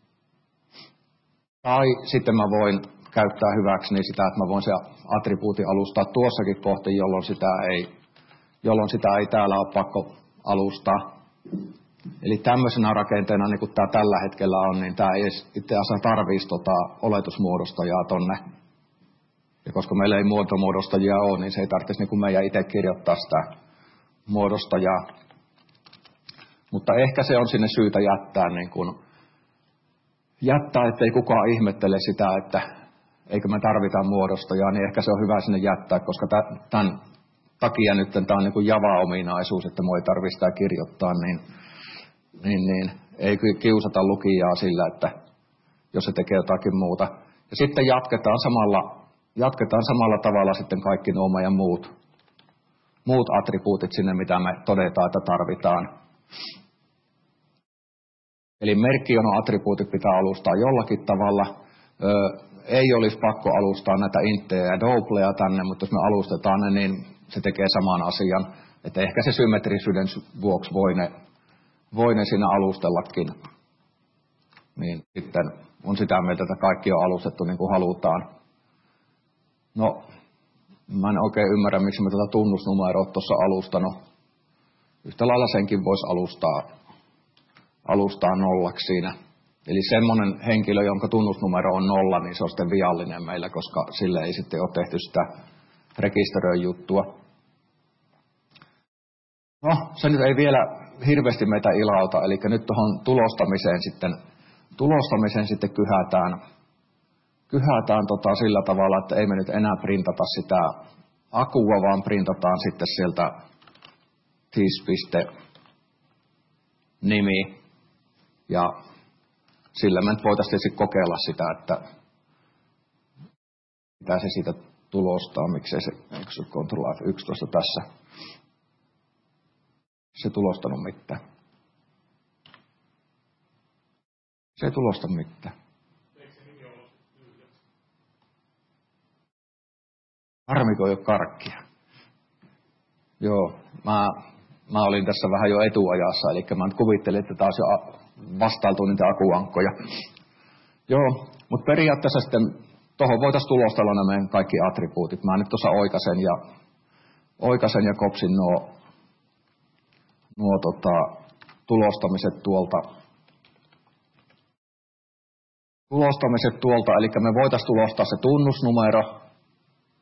Tai sitten mä voin käyttää hyväksi niin sitä, että mä voin se attribuutin alustaa tuossakin kohti, jolloin sitä ei, jolloin sitä ei täällä ole pakko alustaa. Eli tämmöisenä rakenteena, niin kuin tämä tällä hetkellä on, niin tämä ei itse asiassa tarvitsisi tota oletusmuodostajaa tonne. Ja koska meillä ei muotomuodostajia ole, niin se ei tarvitsisi niin kuin meidän itse kirjoittaa sitä muodostajaa. Mutta ehkä se on sinne syytä jättää, niin kuin, jättää, ettei kukaan ihmettele sitä, että eikö me tarvita muodostajaa, niin ehkä se on hyvä sinne jättää, koska tämän takia nyt tämä on niin kuin Java-ominaisuus, että minun ei tarvitse sitä kirjoittaa, niin, niin, niin ei kiusata lukijaa sillä, että jos se tekee jotakin muuta. Ja sitten jatketaan samalla, jatketaan samalla tavalla sitten kaikki nuo meidän muut, muut attribuutit sinne, mitä me todetaan, että tarvitaan. Eli merkkiono-attribuutit pitää alustaa jollakin tavalla. Öö, ei olisi pakko alustaa näitä inttejä ja doubleja tänne, mutta jos me alustetaan ne, niin se tekee saman asian. Että ehkä se symmetrisyyden vuoksi voi ne, voi ne siinä alustellakin. Niin sitten on sitä mieltä, että kaikki on alustettu niin kuin halutaan. No, mä en oikein ymmärrä, miksi mä tätä tunnusnumeroa tuossa alustanut. Yhtä lailla senkin voisi alustaa, alustaa nollaksi siinä. Eli semmoinen henkilö, jonka tunnusnumero on nolla, niin se on sitten viallinen meillä, koska sille ei sitten ole tehty sitä rekisteröijuttua. No, se nyt ei vielä hirveästi meitä ilauta, eli nyt tuohon tulostamiseen sitten, tulostamiseen sitten kyhätään, kyhätään tota sillä tavalla, että ei me nyt enää printata sitä akua, vaan printataan sitten sieltä tis.nimi. Ja sillä me nyt voitaisiin tietysti kokeilla sitä, että mitä se siitä tulostaa, miksei se, eikö se Ctrl F yksitoista tässä, se ei tulostanut mitään. Se ei tulosta mitään. Harmiko ei ole karkkia. Joo, mä, mä olin tässä vähän jo etuajassa, eli mä nyt kuvittelin, että taas jo vastailtuu niitä akuankkoja. Joo, mutta periaatteessa sitten tuohon voitaisiin tulostella nämä meidän kaikki attribuutit. Mä nyt tuossa oikasen ja, oikasen ja kopsin nuo, nuo tota, tulostamiset tuolta. Tulostamiset tuolta, eli me voitaisiin tulostaa se tunnusnumero.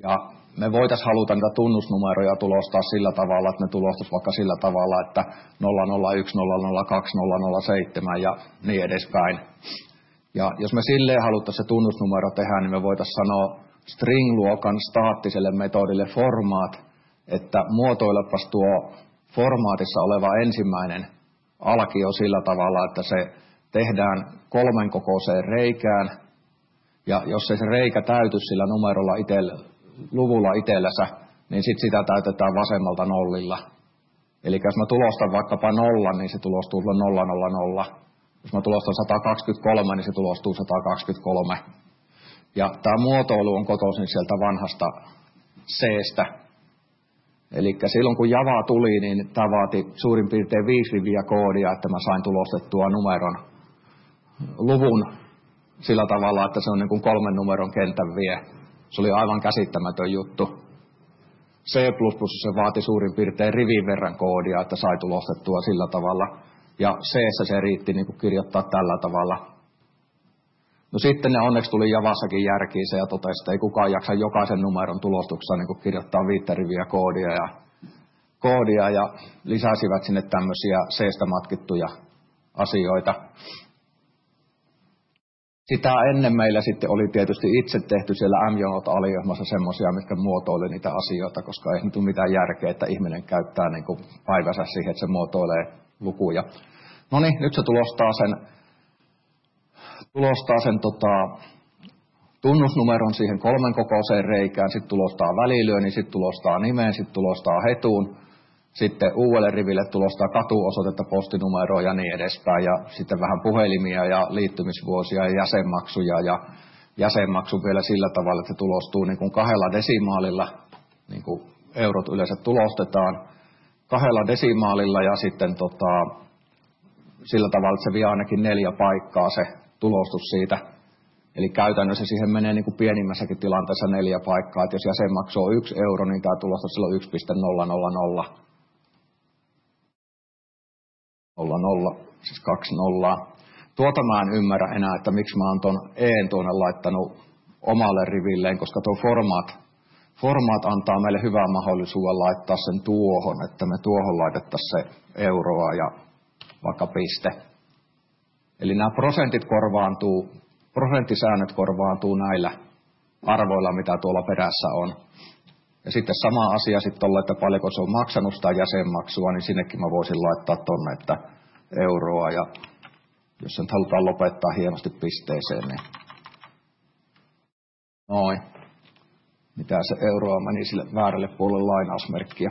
Ja me voitaisiin haluta niitä tunnusnumeroja tulostaa sillä tavalla, että ne tulostaisiin vaikka sillä tavalla, että nolla nolla yksi, nolla nolla kaksi, nolla nolla seitsemän ja niin edespäin. Ja jos me silleen haluttaisiin se tunnusnumero tehdä, niin me voitaisiin sanoa string-luokan staattiselle metodille formaat, että muotoilepas tuo formaatissa oleva ensimmäinen alkio sillä tavalla, että se tehdään kolmen kokoiseen reikään. Ja jos ei se reikä täyty sillä numerolla itellä, luvulla itsellänsä, niin sit sitä täytetään vasemmalta nollilla. Eli jos mä tulostan vaikkapa nollan, niin se tulostuu nolla nolla nolla. Jos mä tulostan sata kaksikymmentäkolme, niin se tulostuu sata kaksikymmentäkolme. Ja tämä muotoilu on kotoisin sieltä vanhasta C:stä. Eli silloin kun Java tuli, niin tämä vaati suurin piirtein viisi riviä koodia, että mä sain tulostettua numeron luvun sillä tavalla, että se on niin kuin kolmen numeron kentän vie. Se oli aivan käsittämätön juttu. C plus plus se vaati suurin piirtein rivin verran koodia, että sai tulostettua sillä tavalla. Ja C:ssä se riitti niin kuin kirjoittaa tällä tavalla. No sitten ne onneksi tuli Javassakin järkiin se ja totesi, että ei kukaan jaksa jokaisen numeron tulostuksessa niin kuin kirjoittaa viittä riviä koodia ja, koodia ja lisäsivät sinne tämmöisiä C:stä matkittuja asioita. Sitä ennen meillä sitten oli tietysti itse tehty siellä M J N-aliohmassa semmoisia, mitkä muotoili niitä asioita, koska ei nyt ole mitään järkeä, että ihminen käyttää niin kuin päivänsä siihen, että se muotoilee lukuja. No niin, nyt se tulostaa sen, tulostaa sen tota, tunnusnumeron siihen kolmen kokoiseen reikään, sitten tulostaa välilyönnin, sitten tulostaa nimen, sitten tulostaa hetuun. Sitten uudelle riville tulostaa katuosoitetta, postinumeroa ja niin edespäin. Ja sitten vähän puhelimia ja liittymisvuosia ja jäsenmaksuja. Ja jäsenmaksu vielä sillä tavalla, että se tulostuu niin kuin kahdella desimaalilla. Niin kuin eurot yleensä tulostetaan kahdella desimaalilla ja sitten tota, sillä tavalla, että se vie ainakin neljä paikkaa se tulostus siitä. Eli käytännössä siihen menee niin kuin pienimmässäkin tilanteessa neljä paikkaa. Että jos jäsenmaksu on yksi euro, niin tämä tulostus silloin yksi pilkku nolla nolla nolla. Nolla nolla, siis kaksi nollaa. Tuota mä en ymmärrä enää, että miksi mä oon ton een tuonne laittanut omalle rivilleen, koska tuo formaat, formaat antaa meille hyvän mahdollisuuden laittaa sen tuohon, että me tuohon laitettaisiin se euroa ja vaikka piste. Eli nämä prosentit korvaantuu, prosenttisäännöt korvaantuu näillä arvoilla, mitä tuolla perässä on. Ja sitten sama asia sitten olla, että paljonko se on maksanut sitä jäsenmaksua, niin sinnekin mä voisin laittaa tonne, että euroa. Ja jos sen halutaan lopettaa hienosti pisteeseen, niin noin. Mitä se euroa meni sille väärälle puolelle lainausmerkkiä.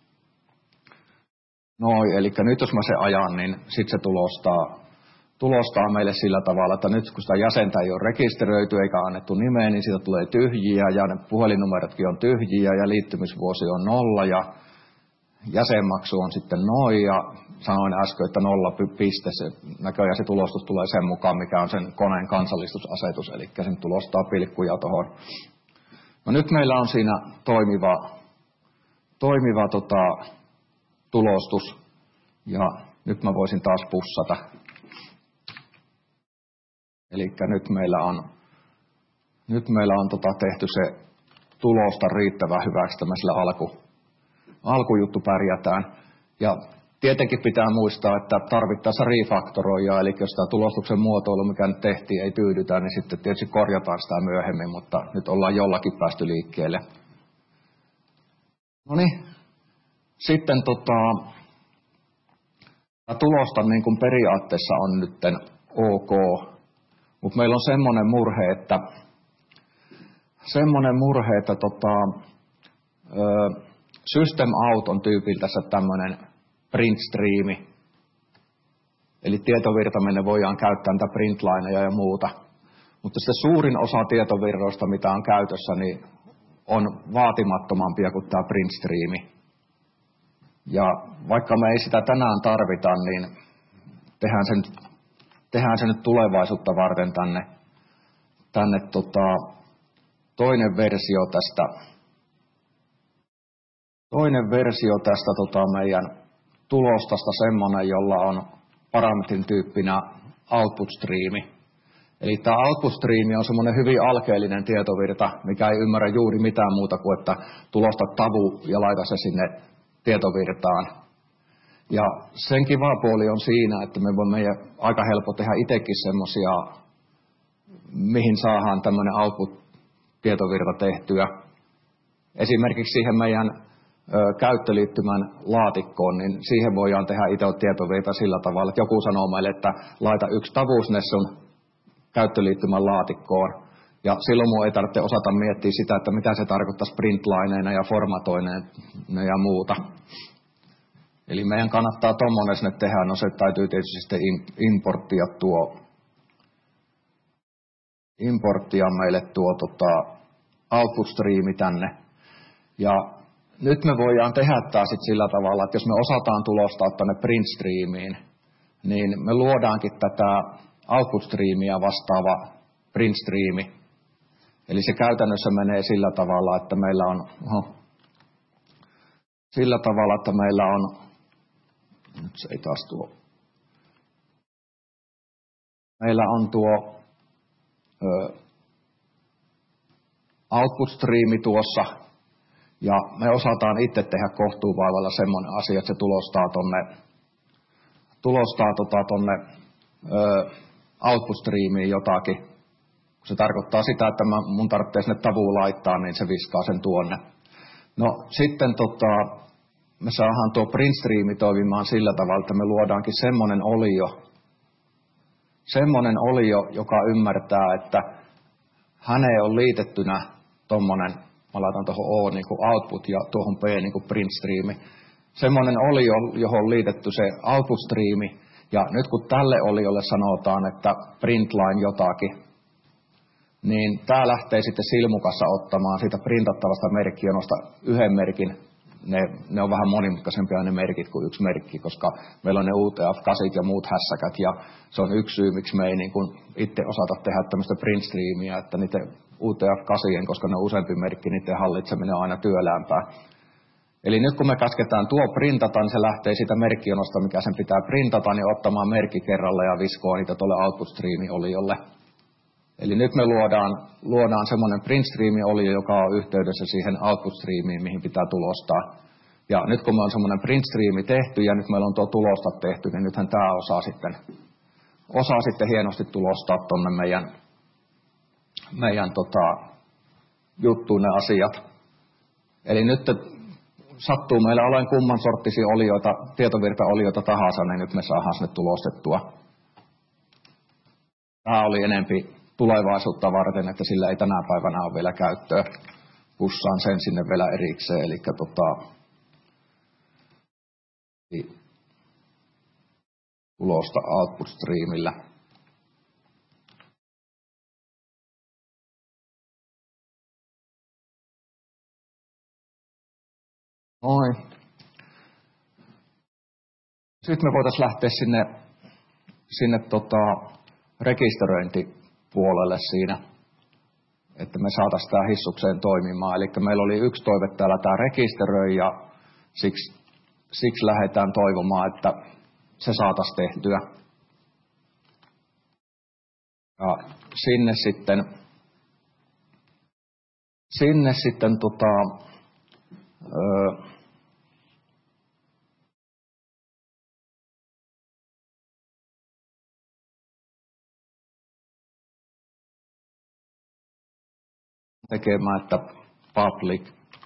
Noin, eli nyt jos mä se ajan, niin sitten se tulostaa, tulostaa meille sillä tavalla, että nyt kun sitä jäsentä ei ole rekisteröity eikä annettu nimeä, niin siitä tulee tyhjiä ja ne puhelinnumerotkin on tyhjiä ja liittymisvuosi on nolla ja jäsenmaksu on sitten noin ja sanoin äsken, että nolla piste, se, näköjään se tulostus tulee sen mukaan, mikä on sen koneen kansallistusasetus, eli sen tulostaa pilkkuja tuohon. No nyt meillä on siinä toimiva, toimiva tota, tulostus ja nyt mä voisin taas pussata. Eli nyt meillä on, nyt meillä on tota tehty se tulosta riittävän hyväksi, että me sillä alku, alkujuttu pärjätään. Ja tietenkin pitää muistaa, että tarvittaessa refaktoroi, eli jos tämä tulostuksen muotoilu, mikä nyt tehtiin, ei tyydytä, niin sitten tietysti korjataan sitä myöhemmin, mutta nyt ollaan jollakin päästy liikkeelle. No niin, sitten tota, tulosta niin kuin periaatteessa on nytten ok. Mutta meillä on semmoinen murhe, että, semmoinen murhe, että tota, ö, System Out on tyypiltänsä tämmöinen print-striimi. Eli tietovirtaminen voidaan käyttää niitä printlineja ja muuta. Mutta sitten suurin osa tietovirroista, mitä on käytössä, niin on vaatimattomampia kuin tämä print-striimi. Ja vaikka me ei sitä tänään tarvita, niin tehdään sen Tehdään se nyt tulevaisuutta varten tänne, tänne tota, toinen versio tästä, toinen versio tästä tota, meidän tulostasta semmoinen, jolla on parametrin tyyppinä output streami. Eli tämä output-striimi on semmoinen hyvin alkeellinen tietovirta, mikä ei ymmärrä juuri mitään muuta kuin, että tulosta tavu ja laita se sinne tietovirtaan. Ja sen kiva puoli on siinä, että me voimme aika helppo tehdä itsekin semmoisia, mihin saadaan tämmöinen output-tietovirta tehtyä. Esimerkiksi siihen meidän ö, käyttöliittymän laatikkoon, niin siihen voidaan tehdä itse tietovirta sillä tavalla, että joku sanoo meille, että laita yksi tavu sinne sun käyttöliittymän laatikkoon. Ja silloin mun ei tarvitse osata miettiä sitä, että mitä se tarkoittaa printlaineina ja formatoineina ja muuta. Eli meidän kannattaa tommonen sinne tehdä, no se täytyy tietysti sitten importtia tuo, importtia meille tuo tota, output-striimi tänne. Ja nyt me voidaan tehdä tää sit sillä tavalla, että jos me osataan tulostaa tänne print-striimiin, niin me luodaankin tätä output-striimiä vastaava print-striimi. Eli se käytännössä menee sillä tavalla, että meillä on, oho, sillä tavalla, että meillä on, nyt se ei taas tuo, meillä on tuo ö, output-striimi tuossa, ja me osataan itse tehdä kohtuuvaivalla semmoinen asia, että se tulostaa tonne, tulostaa tota tonne ö, output-striimiin jotakin. Se tarkoittaa sitä, että mun tarvitsee sinne tavuun laittaa, niin se viskaa sen tuonne. No sitten tota, me saadaan tuo print-striimi toimimaan sillä tavalla, että me luodaankin semmoinen olio, semmoinen olio, joka ymmärtää, että häneen on liitettynä tommonen, mä laitan tuohon O niin kuin output ja tuohon P niin kuin print-striimi, semmoinen olio, johon on liitetty se output-striimi, ja nyt kun tälle oliolle sanotaan, että printline jotakin, niin tämä lähtee sitten silmukassa ottamaan siitä printattavasta merkkijonosta yhden merkin. Ne, ne on vähän monimutkaisempia ne merkit kuin yksi merkki, koska meillä on ne U T F kahdeksan ja muut hässäkät, ja se on yksi syy, miksi me ei niin kuin itse osata tehdä tämmöistä print-striimiä, että niiden U T F kahdeksan, koska ne on useampi merkki, niiden hallitseminen on aina työlämpää. Eli nyt kun me käsketään tuo printata, niin se lähtee siitä merkkijonosta, mikä sen pitää printata, niin ottamaan merkki kerralla ja viskoa niitä tuolle output-striimi-oliolle. Eli nyt me luodaan, luodaan semmoinen print-striimi-olio, joka on yhteydessä siihen output-striimiin, mihin pitää tulostaa. Ja nyt kun me on semmoinen print-striimi tehty ja nyt meillä on tuo tulosta tehty, niin nythän tämä osaa sitten, osaa sitten hienosti tulostaa tuonne meidän, meidän tota, juttuun ne asiat. Eli nyt sattuu meillä olen kumman sorttisia olioita, tietovirta-olioita tahansa, niin nyt me saadaan sinne tulostettua. Tämä oli enempi tulevaisuutta varten, että sillä ei tänä päivänä ole vielä käyttöä. Pussaan sen sinne vielä erikseen, eli tota, tulosta output-striimillä. Noin. Sitten me voitaisiin lähteä sinne, sinne tota, rekisteröintipuolelle siinä, että me saataisiin tämä hissukseen toimimaan. Eli meillä oli yksi toive täällä, tämä rekisteröi, ja siksi, siksi lähdetään toivomaan, että se saataisiin tehtyä. Ja sinne sitten, sinne sitten tota, öö, tekemään, että public,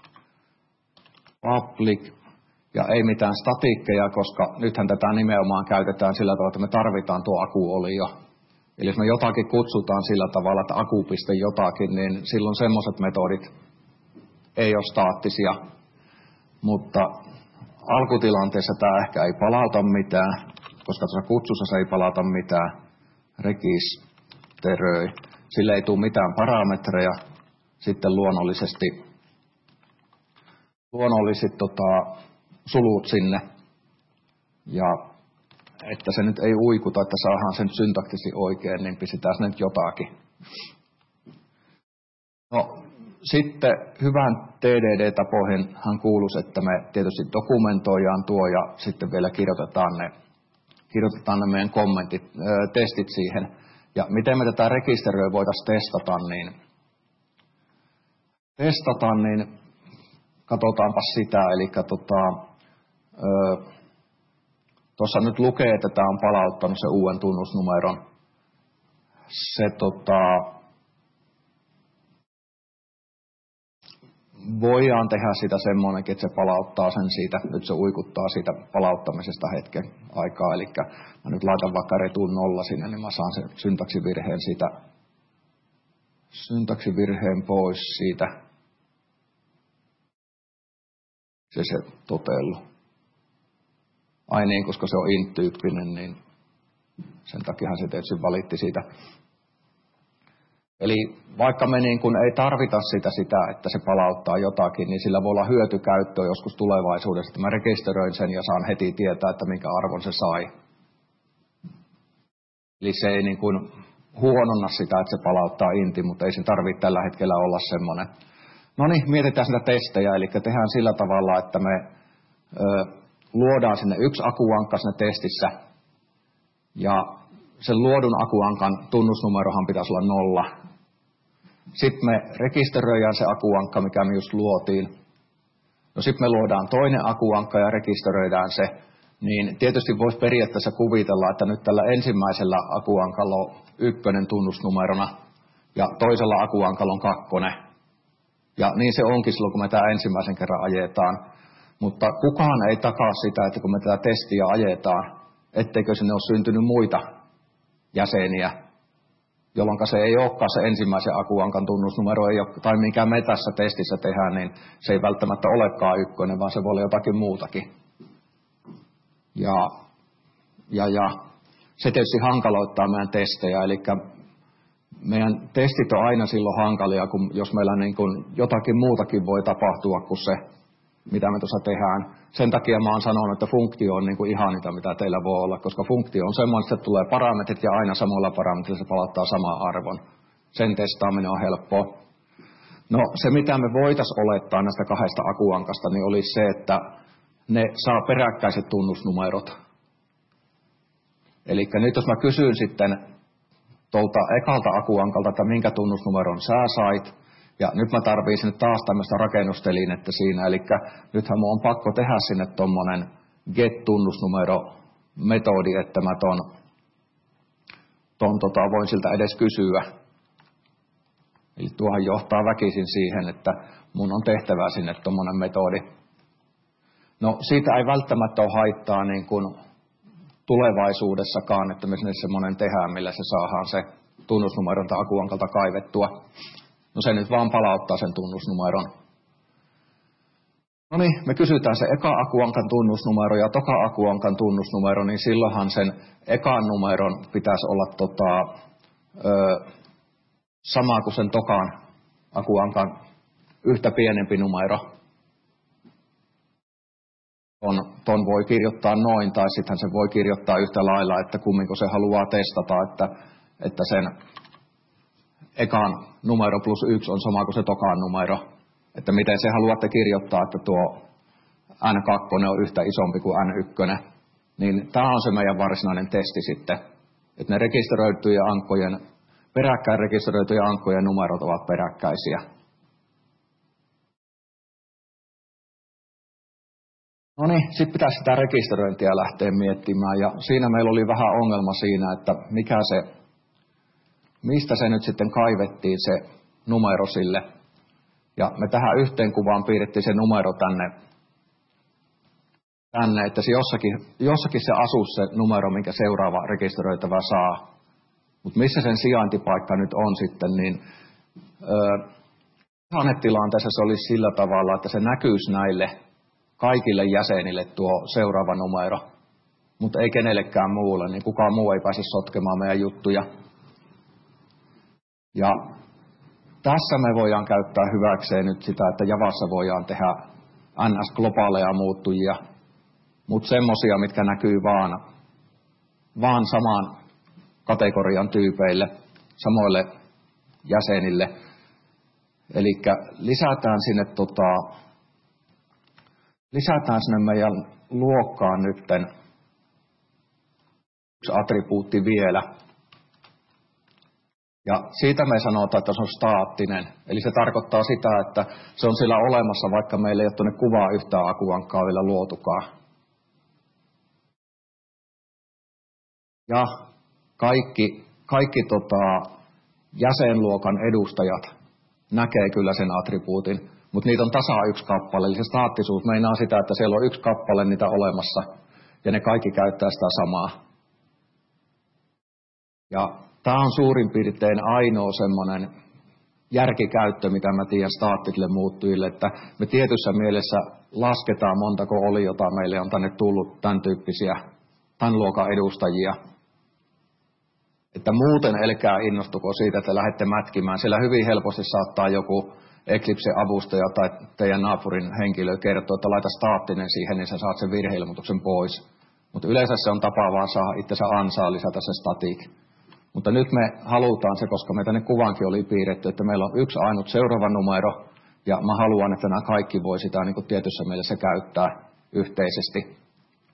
public ja ei mitään statiikkeja, koska nythän tätä nimenomaan käytetään sillä tavalla, että me tarvitaan tuo akuolio. Eli jos me jotakin kutsutaan sillä tavalla, että akupiste jotakin, niin silloin semmoiset metodit ei ole staattisia. Mutta alkutilanteessa tämä ehkä ei palauta mitään, koska tuossa kutsussa se ei palauta mitään. Rekisteröi. Sille ei tule mitään parametreja. Sitten luonnollisesti, luonnollisesti tota, sulut sinne. Ja että se nyt ei uikuta, että saadaan sen syntaktisesti oikein, niin pistetään sinne nyt jotakin. No, sitten hyvän T D D-tapoihinhan kuuluisi, että me tietysti dokumentoidaan tuo ja sitten vielä kirjoitetaan ne, kirjoitetaan ne meidän kommentit, ää, testit siihen. Ja miten me tätä rekisteriä voitaisiin testata, niin testata, niin katsotaanpa sitä. Eli tota, tuossa nyt lukee, että tämä on palauttanut se uuden tunnusnumeron. Se tota, voidaan tehdä sitä semmoinenkin, että se palauttaa sen siitä, nyt se uikuttaa siitä palauttamisesta hetken aikaa. Eli mä nyt laitan vaikka retun nolla sinne, niin mä saan sen syntaksivirheen siitä, syntaksivirheen pois siitä. Se se totellu. Ai niin, koska se on int-tyyppinen, niin sen takiahan se tietysti valitti siitä. Eli vaikka me niin kun ei tarvita sitä, sitä, että se palauttaa jotakin, niin sillä voi olla hyötykäyttöä joskus tulevaisuudessa, että mä rekisteröin sen ja saan heti tietää, että minkä arvon se sai. Eli se ei niin kun huononna sitä, että se palauttaa inti, mutta ei se tarvitse tällä hetkellä olla semmoinen. No niin, mietitään sitä testejä, eli tehdään sillä tavalla, että me ö, luodaan sinne yksi akuankka sinne testissä, ja sen luodun akuankan tunnusnumerohan pitäisi olla nolla. Sitten me rekisteröidään se akuankka, mikä me just luotiin. No sitten me luodaan toinen akuankka ja rekisteröidään se. Niin tietysti voisi periaatteessa kuvitella, että nyt tällä ensimmäisellä akuankalla on ykkönen tunnusnumerona ja toisella akuankalla on kakkonen. Ja niin se onkin silloin, kun me tämä ensimmäisen kerran ajetaan. Mutta kukaan ei takaa sitä, että kun me tätä testiä ajetaan, etteikö sinne ole syntynyt muita jäseniä, jolloin se ei olekaan se ensimmäisen akuankan tunnusnumero, ei ole, tai mikä me tässä testissä tehdään, niin se ei välttämättä olekaan ykkönen, vaan se voi olla jotakin muutakin. Ja, ja, ja se tietysti hankaloittaa meidän testejä, eli meidän testit on aina silloin hankalia, kun jos meillä niin kuin jotakin muutakin voi tapahtua kuin se, mitä me tuossa tehdään. Sen takia mä oon sanonut, että funktio on niin kuin ihan niitä, mitä teillä voi olla, koska funktio on semmoinen, että tulee parametrit ja aina samalla parametrilla se palauttaa saman arvon. Sen testaaminen on helppoa. No se, mitä me voitaisiin olettaa näistä kahdesta akuankasta, niin olisi se, että ne saa peräkkäiset tunnusnumerot. Eli nyt jos mä kysyn sitten tuolta ekalta akuankalta, että minkä tunnusnumeron sä sait, ja nyt mä tarvitsin nyt taas tämmöistä rakennustelinettä siinä, eli nythän mun on pakko tehdä sinne tommonen get-tunnusnumero-metodi, että mä ton, ton tota, voin siltä edes kysyä. Eli tuohan johtaa väkisin siihen, että mun on tehtävä sinne tommonen metodi. No siitä ei välttämättä ole haittaa niin kuin tulevaisuudessakaan, että me sinne semmoinen tehdään, millä se saadaan se tunnusnumeron tai akuankalta kaivettua. No se nyt vaan palauttaa sen tunnusnumeron. No niin, me kysytään se eka akuankan tunnusnumero ja toka akuankan tunnusnumero, niin silloinhan sen ekan numeron pitäisi olla tota, ö, sama kuin sen tokan akuankan yhtä pienempi numero. Ton, ton voi kirjoittaa noin, tai sitten se voi kirjoittaa yhtä lailla, että kumminko se haluaa testata, että, että sen ekan numero plus yksi on sama kuin se tokan numero. Että miten se haluatte kirjoittaa, että tuo N kaksi on yhtä isompi kuin N yksi. Niin tämä on se meidän varsinainen testi sitten. Että ne rekisteröityjen ankkojen, peräkkäin rekisteröityjen ankkojen numerot ovat peräkkäisiä. No niin, sitten pitäisi sitä rekisteröintiä lähteä miettimään. Ja siinä meillä oli vähän ongelma siinä, että mikä se, mistä se nyt sitten kaivettiin se numero sille. Ja me tähän yhteenkuvaan piirrettiin se numero tänne, tänne että se jossakin, jossakin se asuu se numero, minkä seuraava rekisteröitävä saa. Mutta missä sen sijaintipaikka nyt on sitten, niin tilanteessa se olisi sillä tavalla, että se näkyisi näille kaikille jäsenille tuo seuraava numero, mutta ei kenellekään muulle, niin kukaan muu ei pääse sotkemaan meidän juttuja. Ja tässä me voidaan käyttää hyväkseen nyt sitä, että Javassa voidaan tehdä N S-globaaleja muuttujia, mutta semmosia, mitkä näkyy vaan, vaan saman kategorian tyypeille, samoille jäsenille. Eli lisätään sinne, tota, lisätään sinne meidän luokkaan nytten yksi attribuutti vielä. Ja siitä me sanotaan, että se on staattinen. Eli se tarkoittaa sitä, että se on siellä olemassa, vaikka meillä ei ole tuonne kuvaa yhtään akuankkaa vielä luotukaan. Ja kaikki, kaikki tota, jäsenluokan edustajat näkee kyllä sen attribuutin, mutta niitä on tasa yksi kappale. Eli se staattisuus meinaa sitä, että siellä on yksi kappale niitä olemassa ja ne kaikki käyttää sitä samaa. Ja tämä on suurin piirtein ainoa semmoinen järkikäyttö, mitä mä tiedän staattisille muuttujille, että me tietyssä mielessä lasketaan montako oliota meille on tänne tullut tämän tyyppisiä, tämän luokan edustajia. Että muuten älkää innostuko siitä, että lähdette mätkimään. Siellä hyvin helposti saattaa joku Eclipse-avustaja tai teidän naapurin henkilö kertoo, että laita staattinen siihen, niin sä saat sen virheilmoituksen pois. Mutta yleensä se on tapa vaan saada itsensä ansaa lisätä se static. Mutta nyt me halutaan se, koska me tänne kuvaankin oli piirretty, että meillä on yksi ainut seuraava numero, ja mä haluan, että nämä kaikki voi sitä niin kuin tietyssä mielessä käyttää yhteisesti.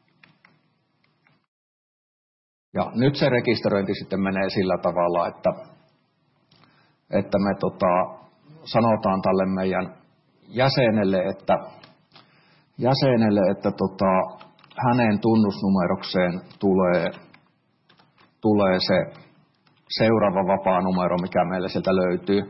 Ja nyt se rekisteröinti sitten menee sillä tavalla, että, että me tota, sanotaan tälle meidän jäsenelle, että, jäsenelle, että tota, hänen tunnusnumerokseen tulee, tulee se seuraava vapaa numero, mikä meille sieltä löytyy.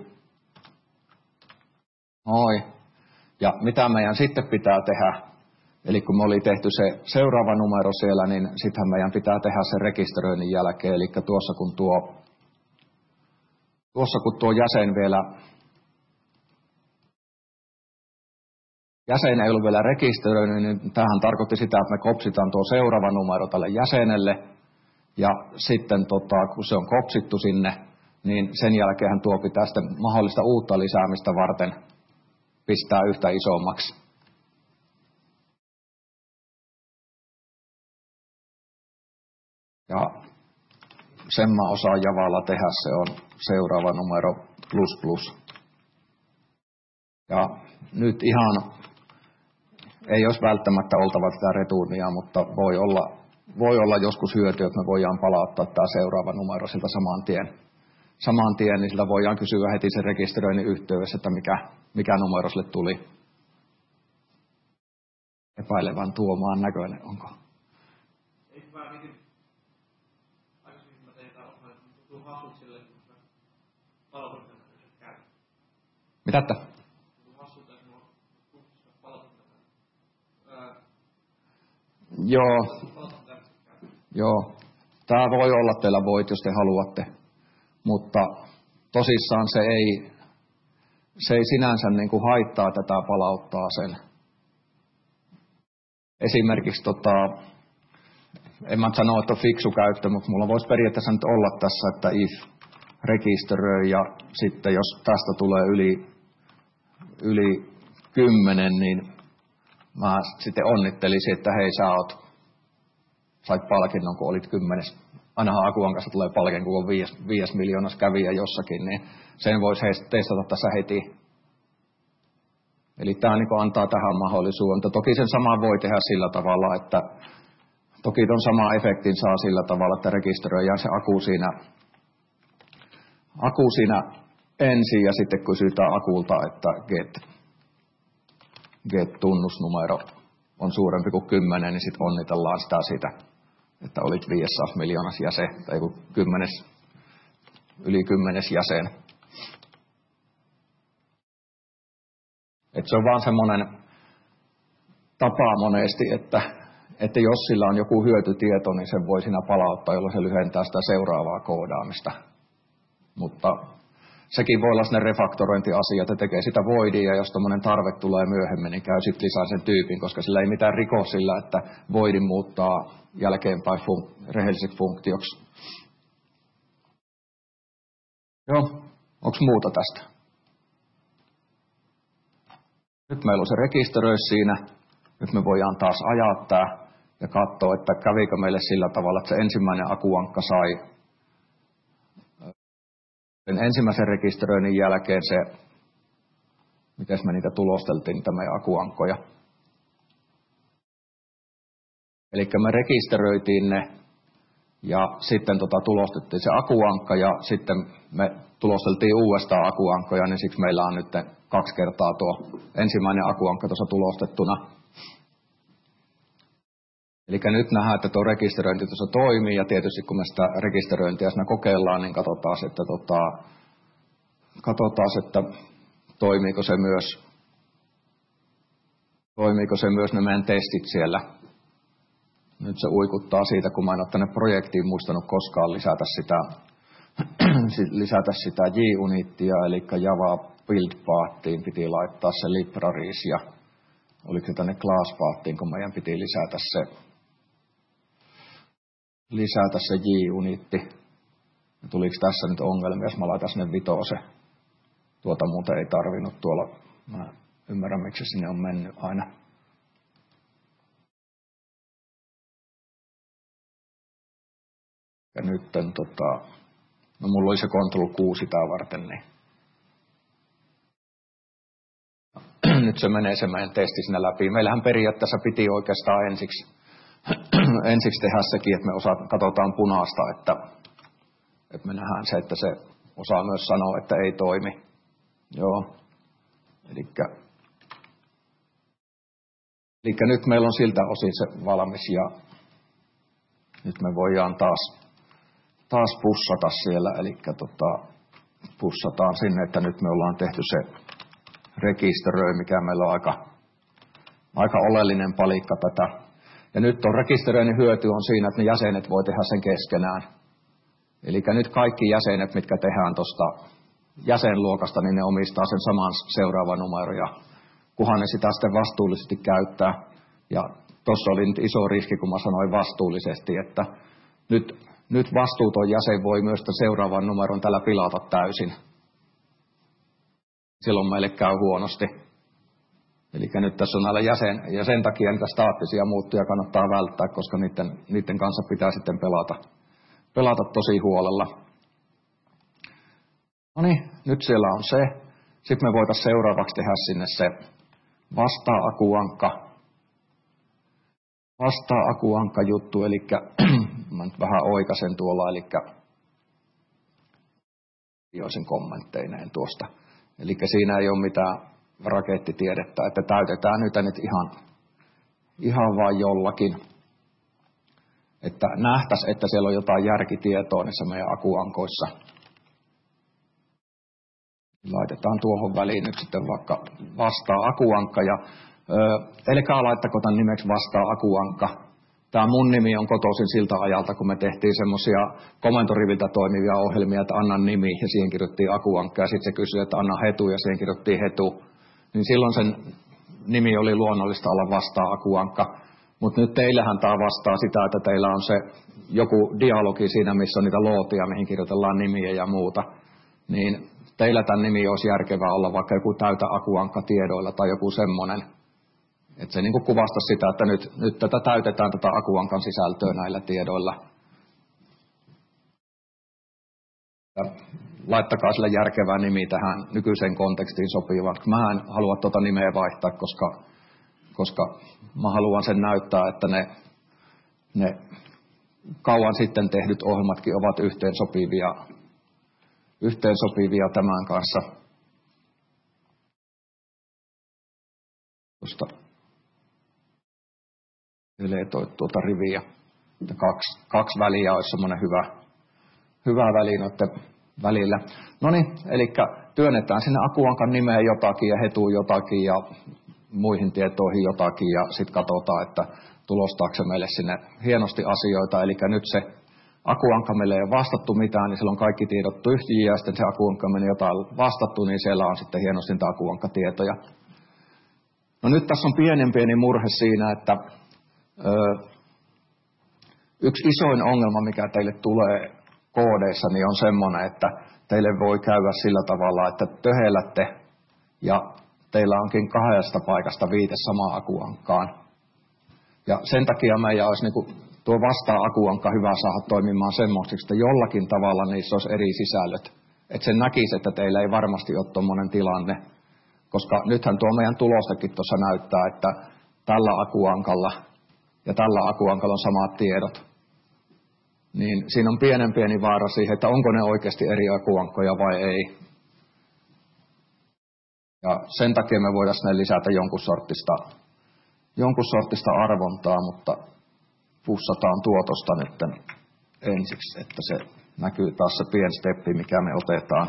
Oi. Ja mitä meidän sitten pitää tehdä? Eli kun me oli tehty se seuraava numero siellä, niin sittenhän meidän pitää tehdä se rekisteröinnin jälkeen. Eli tuossa kun tuo, tuossa kun tuo jäsen vielä, jäsen ei ollut vielä rekisteröinyt, niin tämähän tarkoitti sitä, että me kopsitaan tuo seuraava numero tälle jäsenelle. Ja sitten tota, kun se on kopsittu sinne, niin sen jälkeen tuo pitää sitten mahdollista uutta lisäämistä varten pistää yhtä isommaksi. Ja sen mä osaan Javalla tehdä, se on seuraava numero plus plus. Ja nyt ihan ei olisi välttämättä oltava tätä returnia, mutta voi olla, voi olla joskus hyötyä, että me voidaan palauttaa tämä seuraava numero siltä saman tien. Saman tien, niin sillä voidaan kysyä heti sen rekisteröinnin yhteydessä, että mikä, mikä numero sille tuli. Epäilevän Tuomaan näköinen, onko? Mitä että? Joo. Joo. Tämä voi olla teillä voit, jos te haluatte. Mutta tosissaan se ei, se ei sinänsä niin kuin haittaa tätä palauttaa sen. Esimerkiksi, tota, en mä sano, että on fiksu käyttö, mutta mulla voisi periaatteessa nyt olla tässä, että if rekisteröi ja sitten jos tästä tulee yli, yli kymmenen, niin mä sitten onnittelisin, että hei sä oot, sait palkinnon, kun olit kymmenes. Ainahan Akuankassa tulee palkin, kun on viides, viides miljoonas kävijä jossakin, niin sen voisi testata tässä heti. Eli tämä niin antaa tähän mahdollisuuden. Toki sen sama voi tehdä sillä tavalla, että toki ton sama efektin saa sillä tavalla, että rekisteröidään se aku siinä, aku siinä ensin ja sitten kysytään akulta, että get, get tunnusnumero on suurempi kuin kymmenen, niin sitten onnitellaan sitä siitä, että olit viides miljoonas jäsen tai kymmenes, yli kymmenes jäsen. Et se on vaan semmoinen tapa monesti, että, että jos sillä on joku hyötytieto, niin sen voi siinä palauttaa, jolloin se lyhentää sitä seuraavaa koodaamista. Mutta sekin voi olla sellainen refaktorointiasia, että tekee sitä voidia, ja jos tommoinen tarve tulee myöhemmin, niin käy sitten lisää sen tyypin, koska sillä ei mitään riko sillä, että voidin muuttaa jälkeenpäin fun- rehelliseksi funktioksi. Joo, onko muuta tästä? Nyt meillä on se rekisteröi siinä. Nyt me voidaan taas ajaa tää ja katsoa, että kävikö meille sillä tavalla, että se ensimmäinen akuankka sai sen ensimmäisen rekisteröinnin jälkeen se, miten me niitä tulosteltiin, niitä meidän akuankkoja. Eli me rekisteröitiin ne Ja sitten tota, tulostettiin se akuankka ja sitten me tulosteltiin uudestaan akuankkoja, niin siksi meillä on nyt kaksi kertaa tuo ensimmäinen akuankka tuossa tulostettuna. Eli nyt nähdään, että tuo rekisteröinti tuossa toimii ja tietysti kun me sitä rekisteröintiä siinä kokeillaan, niin katsotaan, että, tota, katsotaan, että toimiiko se myös, toimiiko se myös ne meidän testit siellä. Nyt se uikuttaa siitä, kun mä en ole tänne projektiin muistanut koskaan lisätä sitä, lisätä sitä J-unittia, eli Java build pathiin piti laittaa se libraries ja oliko se tänne class pathiin, kun meidän piti lisätä se, lisätä se J-unitti. Tuliko tässä nyt ongelmia, jos mä laitan sinne vitose? Tuota muuten ei tarvinnut tuolla, mä ymmärrän miksi sinne on mennyt aina. Ja nyt tota, no mulla oli se control kuusi tää varten, niin nyt se menee se meidän testi sinne läpi. Meillähän periaatteessa piti oikeastaan ensiksi, ensiksi tehdä sekin, että me osaa, katsotaan punaista, että, että me nähdään se, että se osaa myös sanoa, että ei toimi. Joo. Elikkä, elikkä nyt meillä on siltä osin se valmis ja nyt me voidaan taas taas pussata siellä, eli tota, pussataan sinne, että nyt me ollaan tehty se rekisteröi, mikä meillä on aika, aika oleellinen palikka tätä. Ja nyt on rekisteröinnin hyöty on siinä, että ne jäsenet voi tehdä sen keskenään. Eli nyt kaikki jäsenet, mitkä tehdään tuosta jäsenluokasta, niin ne omistaa sen saman seuraavan numero, ja kunhan ne sitä sitten vastuullisesti käyttää. Ja tuossa oli nyt iso riski, kun mä sanoin vastuullisesti, että nyt Nyt vastuuton jäsen voi myös tämän seuraavan numeron tällä pilata täysin. Silloin meille käy huonosti. Eli nyt tässä on näillä jäsen, ja sen takia niitä staattisia muuttuja kannattaa välttää, koska niiden, niiden kanssa pitää sitten pelata, pelata tosi huolella. No niin, nyt siellä on se. Sitten me voitaisiin seuraavaksi tehdä sinne se vastaa akuankka. Vastaa akuankka juttu, eli mä nyt vähän oikasen tuolla, eli joisin kommentteineen tuosta. Eli siinä ei ole mitään rakettitiedettä, että täytetään nyt nyt ihan, ihan vain jollakin. Että nähtäisiin, että siellä on jotain järkitietoa niissä meidän akuankoissa. Laitetaan tuohon väliin nyt sitten vaikka vastaa akuankka ja Elkaa laittako tämän nimeksi vastaa akuankka. Tämä mun nimi on kotoisin siltä ajalta, kun me tehtiin semmoisia komentoriviltä toimivia ohjelmia, että anna nimi ja siihen kirjoittiin akuankka. Ja sitten se kysyi, että anna hetu ja siihen kirjoittiin hetu. Niin silloin sen nimi oli luonnollista olla vastaa akuankka. Mutta nyt teillähän tämä vastaa sitä, että teillä on se joku dialogi siinä, missä on niitä lootia, mihin kirjoitellaan nimiä ja muuta. Niin teillä tämän nimi olisi järkevää olla vaikka joku täytä akuankka tiedoilla tai joku semmoinen. Että se niin kuin kuvastaa sitä, että nyt, nyt tätä täytetään tätä akuankan sisältöä näillä tiedoilla. Ja laittakaa sille järkevää nimi tähän nykyiseen kontekstiin sopivan. Mä en halua tuota nimeä vaihtaa, koska, koska mä haluan sen näyttää, että ne, ne kauan sitten tehdyt ohjelmatkin ovat yhteensopivia, yhteensopivia tämän kanssa. Tuosta toi tuota riviä. Kaksi, kaksi väliä olisi semmoinen hyvä, hyvä väli noiden välillä. No niin, eli työnnetään sinne akuankan nimeen jotakin ja hetuun jotakin ja muihin tietoihin jotakin ja sitten katsotaan, että tulostaako se meille sinne hienosti asioita. Eli nyt se akuankka meille ei ole vastattu mitään, niin siellä on kaikki tiedot tyhjiä ja sitten se akuankka meni jotain vastattu, niin siellä on sitten hienosti niitä akuankkatietoja. No nyt tässä on pienen pieni murhe siinä, että Öö, yksi isoin ongelma, mikä teille tulee koodeissa, niin on semmoinen, että teille voi käydä sillä tavalla, että töhellätte ja teillä onkin kahdesta paikasta viite samaan akuankkaan. Ja sen takia meidän olisi niin kuin tuo vastaa akuankka hyvä saada toimimaan semmoiseksi, että jollakin tavalla niissä olisi eri sisällöt. Että sen näkisi, että teillä ei varmasti ole tuommoinen tilanne, koska nythän tuo meidän tulostakin tuossa näyttää, että tällä akuankalla ja tällä akuankalla on samat tiedot. niin siinä on pienen pieni vaara siihen, että onko ne oikeasti eri akuankkoja vai ei. Ja sen takia me voidaan sinne lisätä jonkun sortista, jonkun sortista arvontaa, mutta pussataan tuotosta nyt ensiksi, että se näkyy taas se pieni steppi, mikä me otetaan.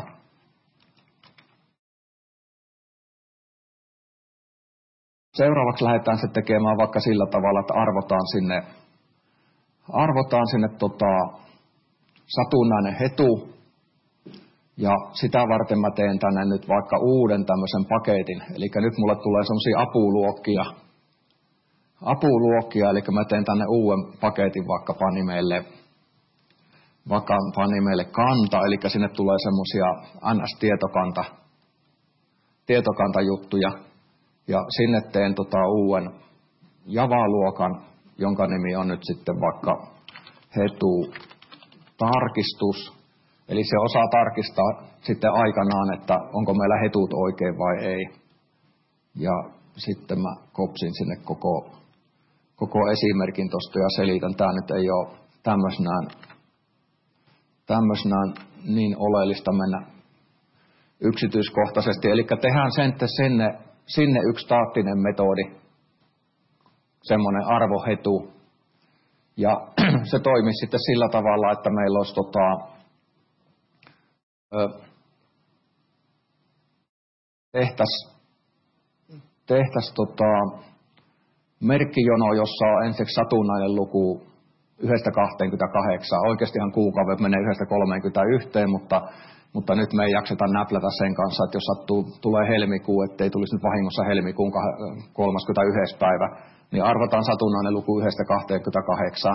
Seuraavaksi lähdetään se tekemään vaikka sillä tavalla, että arvotaan sinne, arvotaan sinne tota, satunnainen hetu. Ja sitä varten mä teen tänne nyt vaikka uuden tämmöisen paketin. Eli nyt mulle tulee semmosia apuluokkia. Apuluokkia, eli mä teen tänne uuden paketin vaikkapa nimelle, vaikkapa nimelle kanta. Eli sinne tulee semmosia N S-tietokanta, tietokantajuttuja. Ja sinne teen tota uuden Java-luokan, jonka nimi on nyt sitten vaikka hetu tarkistus. Eli se osaa tarkistaa sitten aikanaan, että onko meillä hetut oikein vai ei. Ja sitten mä kopsin sinne koko, koko esimerkin tosta ja selitän. Tää nyt ei ole tämmöisenään, tämmöisenään niin oleellista mennä yksityiskohtaisesti. Eli tehdään sen, sinne, sinne yksi staattinen metodi, semmoinen arvohetu. Ja se toimii sitten sillä tavalla, että meillä olisi tota, tehtäis, tehtäis tota, merkkijono, jossa on ensiksi satunnainen luku yhdestä kahteenkymmeneenkahdeksaan. Oikeastihan kuukaudet menee yhdestä kolmeenkymmeneenyhteen, mutta, mutta nyt me ei jakseta näplätä sen kanssa, että jos sattuu, tulee helmikuu, ettei tulisi nyt vahingossa helmikuun kolmaskymmenesensimmäinen päivä, niin arvotaan satunnainen luku yhdestä kahteenkymmeneenkahdeksaan.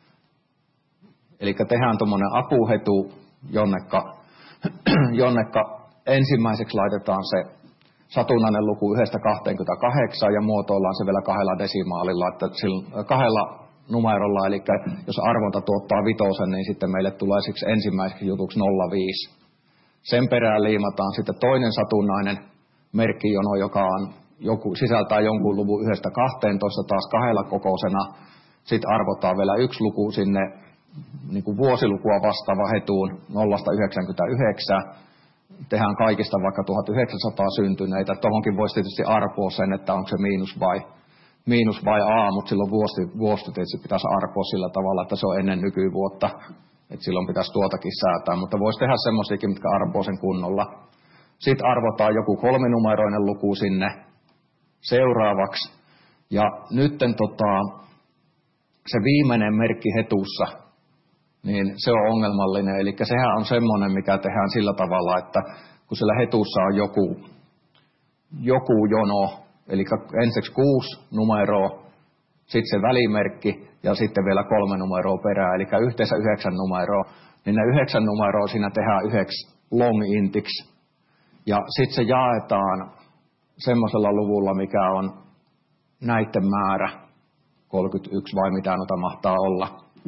Eli tehdään tuommoinen apuhetu, jonnekka jonnekka ensimmäiseksi laitetaan se satunnainen luku yhdestä kahteenkymmeneenkahdeksaan ja muotoillaan se vielä kahdella desimaalilla, että sillä, kahdella numerolla, eli jos arvonta tuottaa vitosen, niin sitten meille tulee siksi ensimmäiseksi jutuksi nolla pilkku viisi. Sen perään liimataan sitten toinen satunnainen merkkijono, joka on joku, sisältää jonkun luvun yhdestä kahteentoista taas kahdella kokoisena. Sitten arvotaan vielä yksi luku sinne, niin kuin vuosilukua vastaava hetuun nollasta yhdeksänkymmentäyhdeksään. Tehdään kaikista vaikka tuhatyhdeksänsataa syntyneitä. Tuohonkin voisi tietysti arpoa sen, että onko se miinus vai, miinus vai A, mutta silloin vuosi, vuosi tietysti pitäisi arpoa sillä tavalla, että se on ennen nykyvuotta. Että silloin pitäisi tuotakin säätää, mutta voisi tehdä semmoisiakin, mitkä arpoo sen kunnolla. Sitten arvotaan joku kolminumeroinen luku sinne seuraavaksi. Ja nytten tota, se viimeinen merkki hetussa, niin se on ongelmallinen. Eli sehän on semmoinen, mikä tehdään sillä tavalla, että kun sillä hetussa on joku, joku jono, eli ensiksi kuusi numeroa, sitten se välimerkki ja sitten vielä kolme numeroa perään, eli yhteensä yhdeksän numeroa, niin ne yhdeksän numeroa siinä tehdään yhdeksi long intiksi. Ja sitten se jaetaan semmoisella luvulla, mikä on näiden määrä, kolmekymmentäyksi vai mitä noita mahtaa olla.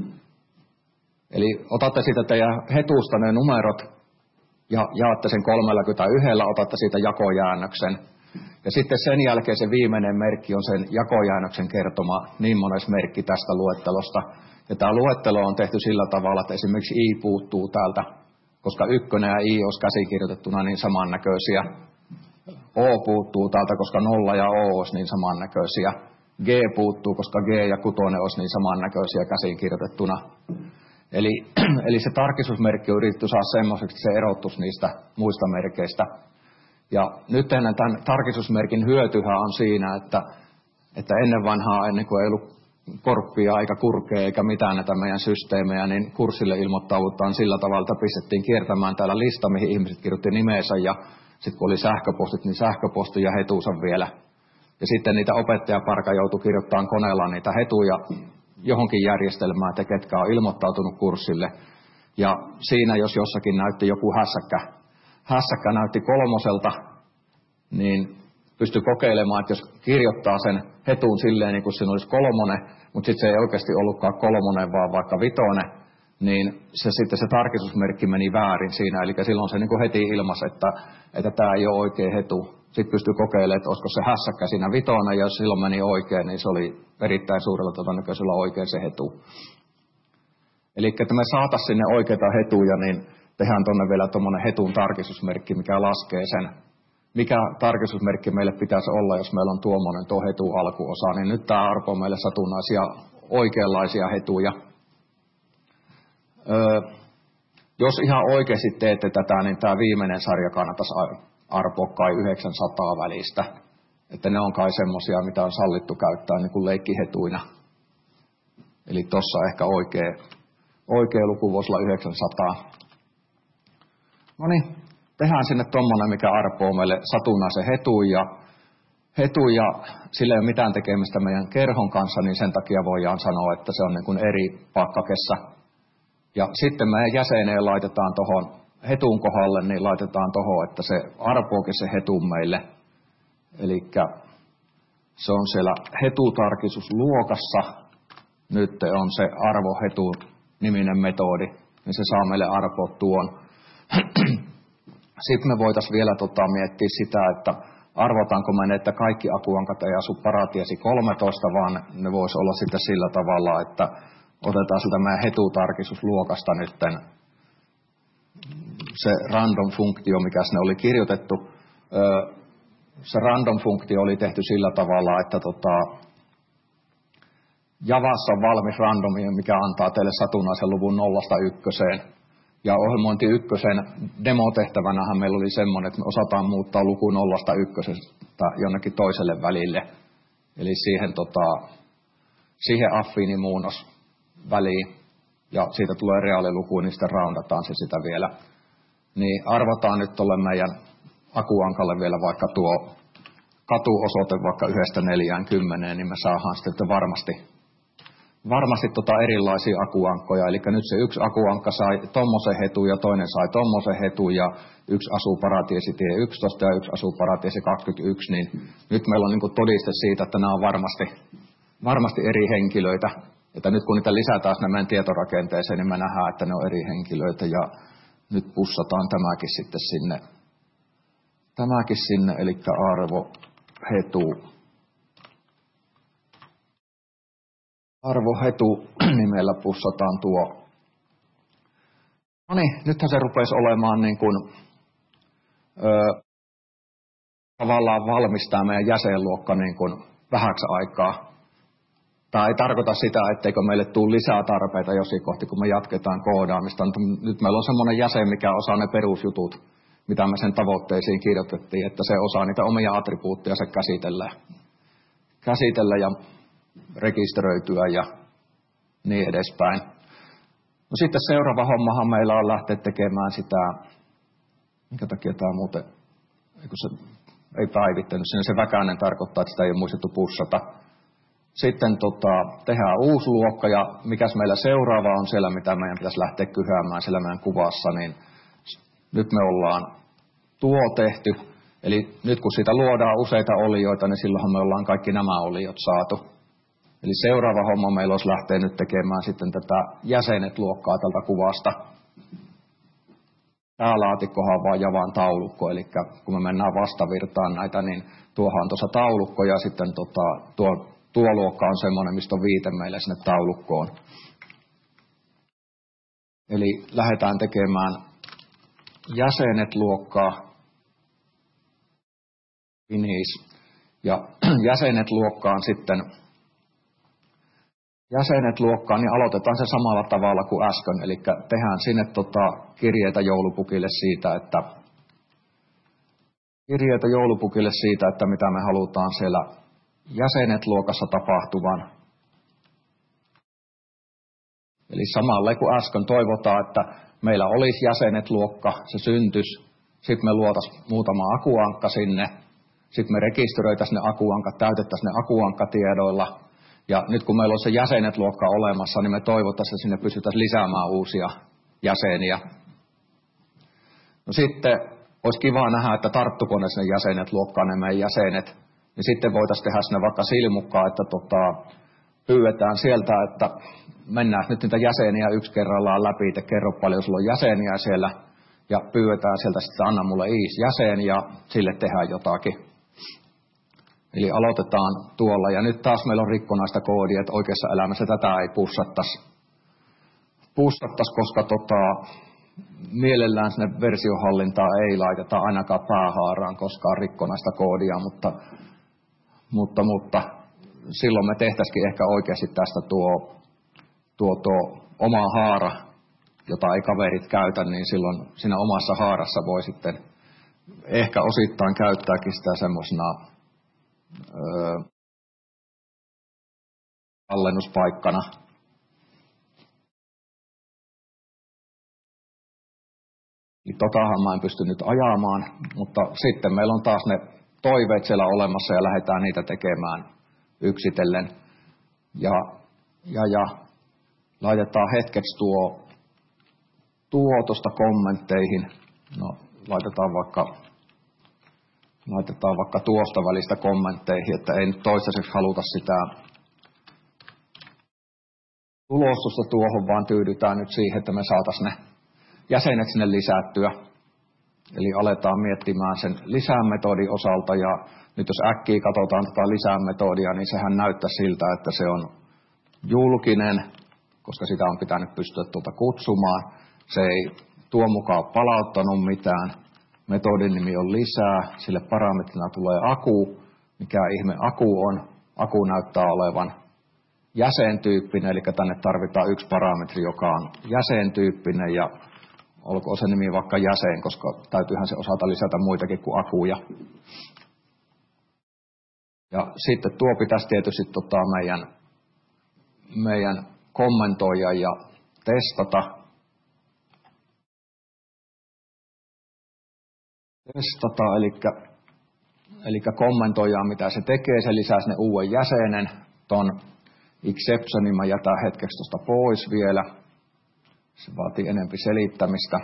Eli otatte siitä teidän hetusta ne numerot ja jaatte sen kolmekymmentäyksi, otatte siitä jakojäännöksen. Ja sitten sen jälkeen se viimeinen merkki on sen jakojäännöksen kertoma niin mones merkki tästä luettelosta. Ja tämä luettelo on tehty sillä tavalla, että esimerkiksi I puuttuu täältä, koska ykkönen ja I olisi käsikirjoitettuna niin samannäköisiä. O puuttuu täältä, koska nolla ja O olisi niin samannäköisiä. G puuttuu, koska G ja kutonen olisi niin samannäköisiä käsikirjoitettuna. Eli, eli se tarkistusmerkki on yritetty saada semmoiseksi, että se erottuisi niistä muista merkeistä. Ja nyt ennen tämän tarkistusmerkin hyötyhän on siinä, että, että ennen vanhaa, ennen kuin ei ollut korppia eikä kurkea eikä mitään näitä meidän systeemejä, niin kurssille ilmoittaudutaan sillä tavalla, että pistettiin kiertämään täällä lista, mihin ihmiset kirjoitti nimeensä, ja sitten kun oli sähköpostit, niin sähköposti ja hetuunsa vielä. Ja sitten niitä opettajaparka joutui kirjoittamaan koneella niitä hetuja johonkin järjestelmään, että ketkä on ilmoittautunut kurssille. Ja siinä, jos jossakin näytti joku hässäkkä, hässäkkä näytti kolmoselta, niin pystyi kokeilemaan, että jos kirjoittaa sen hetun silleen, niin kuin siinä olisi kolmonen, mutta sitten se ei oikeasti ollutkaan kolmonen, vaan vaikka vitonen, niin se, sitten se tarkistusmerkki meni väärin siinä. Eli silloin se niin kuin heti ilmaisi, että, että tämä ei ole oikea hetu. Sitten pystyi kokeilemaan, että olisiko se hässäkkä siinä vitonen, ja jos silloin meni oikein, niin se oli erittäin suurella todennäköisellä oikein se hetu. Eli että me saataisiin sinne oikeita hetuja, niin tehdään tuonne vielä tuommoinen hetun tarkistusmerkki, mikä laskee sen, mikä tarkistusmerkki meille pitäisi olla, jos meillä on tuommoinen tuo hetun alkuosa. Niin nyt tämä arpoo meille satunnaisia oikeanlaisia hetuja. Öö, jos ihan oikeasti teette tätä, niin tämä viimeinen sarja kannattaisi arpoa kai yhdeksänsataa välistä. Että ne on kai semmosia, mitä on sallittu käyttää niin kuin leikkihetuina. Eli tossa ehkä oikea, oikea luku voisi olla yhdeksänsataa. No niin, tehdään sinne tommonen, mikä arpoo meille satunnaisen hetun ja, hetun ja sillä ei ole mitään tekemistä meidän kerhon kanssa, niin sen takia voidaan sanoa, että se on niin kuin eri pakkakessa. Ja sitten meidän jäseneen laitetaan tohon hetun kohdalle, niin laitetaan tohon, että se arpookin se hetun meille. Elikkä se on siellä hetutarkistusluokassa. Nyt on se arvohetu niminen metodi, niin se saa meille arpoa tuon. Sitten me voitaisiin vielä tota, miettiä sitä, että arvotaanko me, että kaikki akuankat ei asu paratiesi kolmetoista, vaan ne voisi olla sitten sillä tavalla, että otetaan siltä meidän hetutarkistusluokasta nytten se random-funktio, mikä sinne oli kirjoitettu. Se random-funktio oli tehty sillä tavalla, että tota, Javassa on valmis randomia, mikä antaa teille satunnaisen luvun nollasta ykköseen. Ja ohjelmointi ykkösen demotehtävänähän meillä oli semmoinen, että me osataan muuttaa luku nollasta ykkösestä jonnekin toiselle välille. Eli siihen, tota, siihen affiinimuunnos väliin. Ja siitä tulee reaaliluku, niin sitten roundataan se sitä vielä. Niin arvotaan nyt tuolle meidän akuankalle vielä vaikka tuo katuosoite vaikka yhdestä neljään kymmeneen, niin me saadaan sitten varmasti Varmasti tota erilaisia akuankkoja, eli nyt se yksi akuankka sai tommosen hetun ja toinen sai tommosen hetun ja yksi asuu paratiesitie yksitoista ja yksi asuu paratiesi kaksikymmentäyksi, niin nyt meillä on niin kuin todiste siitä, että nämä on varmasti, varmasti eri henkilöitä. Että nyt kun niitä lisätään sinne meidän tietorakenteeseen, niin me nähdään, että ne on eri henkilöitä ja nyt pussataan tämäkin sitten sinne, tämäkin sinne, eli arvo hetu. Arvohetu nimellä pussataan tuo. No niin, nythän se rupesi olemaan niin kuin, ö, tavallaan valmistaa meidän jäsenluokka niin kuin vähäksi aikaa. Tämä ei tarkoita sitä, etteikö meille tule lisää tarpeita jossain kohti, kun me jatketaan koodaamista. Nyt meillä on semmoinen jäsen, mikä osaa ne perusjutut, mitä me sen tavoitteisiin kirjoitettiin, että se osaa niitä omia attribuutteja se käsitellä. Käsitellä ja rekisteröityä ja niin edespäin. No sitten seuraava hommahan meillä on lähteä tekemään sitä, minkä takia tämä muuten, eikö se ei päivittänyt, sinne se väkäinen tarkoittaa, että sitä ei ole muistettu pussata. Sitten tota, tehdään uusi luokka ja mikäs meillä seuraava on siellä, mitä meidän pitäisi lähteä kyhäämään siellä meidän kuvassa, niin nyt me ollaan tuo tehty. Eli nyt kun siitä luodaan useita olioita, niin silloinhan me ollaan kaikki nämä oliot saatu. Eli seuraava homma meillä olisi lähteä nyt tekemään sitten tätä jäsenet-luokkaa tältä kuvasta. Tämä laatikkohan on vaan Javan taulukko, eli kun me mennään vastavirtaan näitä, niin tuohan on tuossa taulukko ja sitten tota, tuo, tuo luokka on semmoinen, mistä on viite meille sinne taulukkoon. Eli lähdetään tekemään jäsenet-luokkaa. Finis. Ja jäsenet-luokkaan sitten jäsenet luokkaan, niin aloitetaan se samalla tavalla kuin äsken. Eli tehdään sinne tota kirjeitä joulupukille siitä, että kirjeitä joulupukille siitä, että mitä me halutaan siellä jäsenet luokassa tapahtuvan. Eli samalle kuin äsken toivotaan, että meillä olisi jäsenet luokka, se syntyisi. Sitten me luotaisiin muutama akuankka sinne. Sitten me rekisteröitäisiin ne akuankat, täytettäisiin ne akuankkatiedoilla. Ja nyt kun meillä on se jäsenet-luokka olemassa, niin me toivottaisiin, että sinne pystyttäisiin lisäämään uusia jäseniä. No sitten olisi kiva nähdä, että tarttuko ne sinne jäsenet-luokkaan ne meidän jäsenet. Niin sitten voitaisiin tehdä sinne vaikka silmukkaa, että tota, pyydetään sieltä, että mennään nyt niitä jäseniä yksi kerrallaan läpi, että kerro paljon sulla on jäseniä siellä. Ja pyydetään sieltä sitten, anna mulle iis jäsen ja sille tehdään jotakin. Eli aloitetaan tuolla, ja nyt taas meillä on rikkonaista koodia, että oikeassa elämässä tätä ei pussattaisi. pustattaisiin, koska tota, mielellään sinne versiohallintaan ei laiteta ainakaan päähaaraan koskaan rikkonaista koodia, mutta, mutta, mutta silloin me tehtäisikin ehkä oikeasti tästä tuo, tuo, tuo oma haara, jota ei kaverit käytä, niin silloin siinä omassa haarassa voi sitten ehkä osittain käyttääkin sitä semmoisena öö, tallennuspaikkana. Niin totahan mä en pysty nyt ajamaan, mutta sitten meillä on taas ne toiveet siellä olemassa ja lähdetään niitä tekemään yksitellen. Ja, ja, ja laitetaan hetkeksi tuo, tuo tuosta kommentteihin. No, laitetaan vaikka, laitetaan vaikka tuosta välistä kommentteihin, että ei nyt toistaiseksi haluta sitä tulostusta tuohon, vaan tyydytään nyt siihen, että me saataisiin ne jäsenet sinne lisättyä. Eli aletaan miettimään sen lisämetodin osalta ja nyt jos äkkiä katsotaan tätä lisämetodia, niin sehän näyttää siltä, että se on julkinen, koska sitä on pitänyt pystyä tuota kutsumaan. Se ei tuo mukaan palauttanut mitään. Metodin nimi on lisää, sille parametrina tulee aku. Mikä ihme aku on? Aku näyttää olevan jäsentyyppinen, eli tänne tarvitaan yksi parametri, joka on jäsentyyppinen ja olkoon se nimi vaikka jäsen, koska täytyyhän se osata lisätä muitakin kuin akuja. Ja sitten tuo pitäisi tietysti tota meidän, meidän kommentoida ja testata. Testata, eli, eli kommentoidaan mitä se tekee, se lisää sinne uuden jäsenen. Ton exceptionin mä jätän hetkeksi tuosta pois vielä. Se vaatii enempi selittämistä.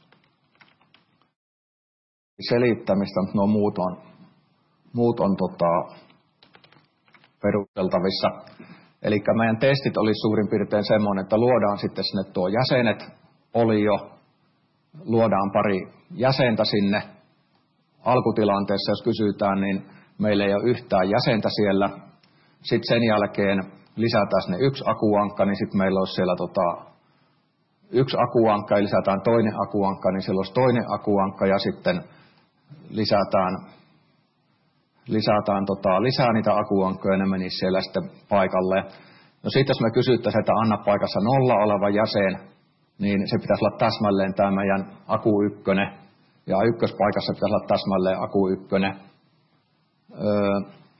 Selittämistä, mutta nuo muut on, muut on tota, perusteltavissa. Eli meidän testit oli suurin piirtein semmoinen, että luodaan sitten sinne tuo jäsenet, oli jo, luodaan pari jäsentä sinne. Alkutilanteessa, jos kysytään, niin meillä ei ole yhtään jäsentä siellä. Sitten sen jälkeen lisätään sinne yksi akuankka, niin sitten meillä olisi siellä tota, yksi akuankka ja lisätään toinen akuankka, niin siellä olisi toinen akuankka ja sitten lisätään, lisätään tota, lisää niitä akuankkoja ja ne menisi siellä sitten paikalle. No sitten jos me kysyttäisiin, että anna paikassa nolla oleva jäsen, niin se pitäisi olla täsmälleen tämä meidän aku ykkönen. Ja ykköspaikassa pitäisi olla täsmälleen aku ykkönen. Öö,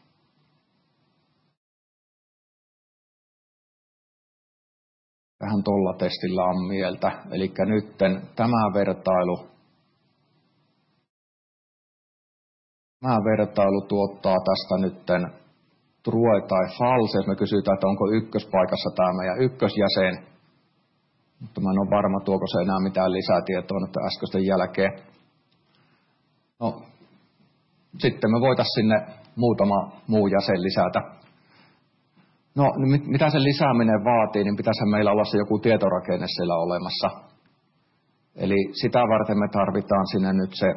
Vähän tuolla testillä on mieltä. Eli nyt tämä vertailu, tämä vertailu tuottaa tästä nyt true tai false, jos me kysytään, että onko ykköspaikassa tämä meidän ykkösjäsen. Mutta mä en ole varma, tuoko se enää mitään lisätietoa nyt äskeisten jälkeen. No, sitten me voitaisiin sinne muutama muu jäsen lisätä. No, mitä se lisääminen vaatii, niin pitäisi meillä olla se joku tietorakenne siellä olemassa. Eli sitä varten me tarvitaan sinne nyt se,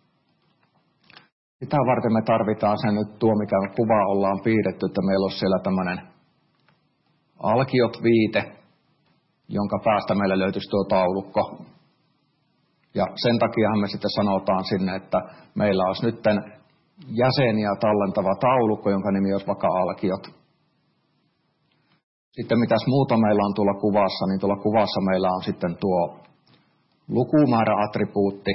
sitä varten me tarvitaan se nyt tuo, mikä kuva ollaan piirretty, että meillä olisi siellä tämmöinen alkiot-viite, jonka päästä meille löytyisi tuo taulukko. Ja sen takia me sitten sanotaan sinne, että meillä olisi nyt jäseniä tallentava taulukko, jonka nimi olisi vaikka alkiot. Sitten mitäs muuta meillä on tuolla kuvassa, niin tuolla kuvassa meillä on sitten tuo lukumäärä-attribuutti,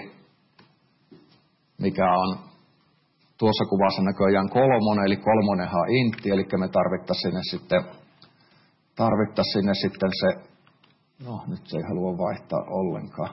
mikä on tuossa kuvassa näköjään kolmonen, eli kolmonenhan intti, eli me tarvittaisiin sinne sitten, tarvittaisiin sinne sitten se, no nyt se ei halua vaihtaa ollenkaan.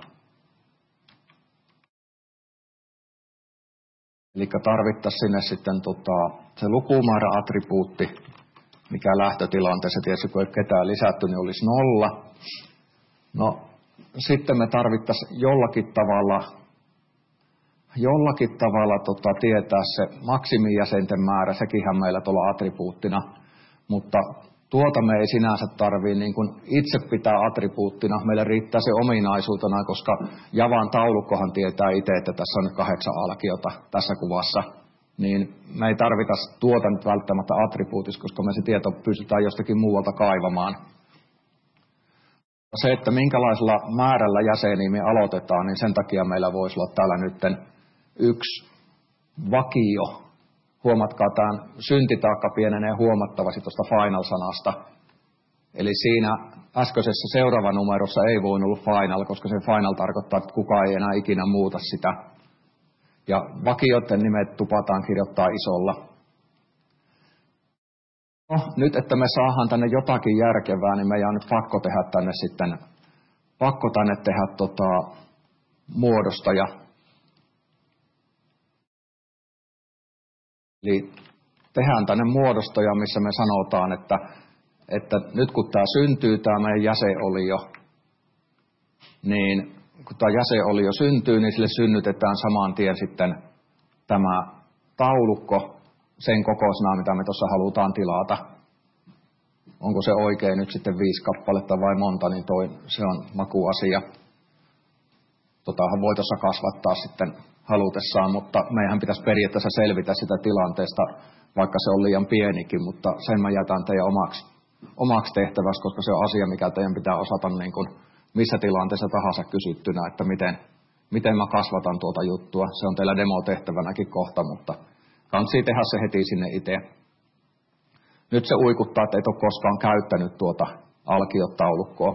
Eli tarvittaisiin sinne sitten tota, se lukumäärä-attribuutti, mikä lähtötilanteessa, tietysti kun ei ketään lisätty, niin olisi nolla. No, sitten me tarvittaisiin jollakin tavalla, jollakin tavalla tota, tietää se maksimijäsenten määrä, sekinhän meillä tuolla attribuuttina, mutta tuota me ei sinänsä tarvitse niin kuin itse pitää attribuuttina, meillä riittää se ominaisuutena, koska Javan taulukkohan tietää itse, että tässä on nyt kahdeksan alkiota tässä kuvassa. Niin me ei tarvita tuota nyt välttämättä attribuutissa, koska me se tieto pystytään jostakin muualta kaivamaan. Se, että minkälaisella määrällä jäseniä me aloitetaan, niin sen takia meillä voisi olla täällä nyt yksi vakio. Huomatkaa, tämän syntitaakka pienenee huomattavasti tuosta final-sanasta. Eli siinä äskeisessä seuraava numerossa ei voinut olla final, koska se final tarkoittaa, että kukaan ei enää ikinä muuta sitä. Ja vakioiden nimet tupataan kirjoittaa isolla. No, nyt, että me saadaan tänne jotakin järkevää, niin meidän on nyt pakko tehdä tänne sitten, pakko tänne tehdä tota, muodostaja. Eli tehdään tänne muodostaja, missä me sanotaan, että, että nyt kun tämä syntyy, tämä meidän jäsenolio, niin kun tämä jäsenolio syntyy, niin sille synnytetään saman tien sitten tämä taulukko sen kokoisena, mitä me tuossa halutaan tilata. Onko se oikein nyt sitten viisi kappaletta vai monta, niin toi, se on makuasia. Totahan voi tuossa kasvattaa sitten halutessaan, mutta meidän pitäisi periaatteessa selvitä sitä tilanteesta, vaikka se on liian pienikin, mutta sen mä jätän teidän omaksi, omaksi tehtäväksi, koska se on asia, mikä teidän pitää osata niin kuin missä tilanteessa tahansa kysyttynä, että miten, miten mä kasvatan tuota juttua. Se on teillä demotehtävänäkin kohta, mutta kannattaa tehdä se heti sinne itse. Nyt se uikuttaa, että et ole koskaan käyttänyt tuota alkiotaulukkoa.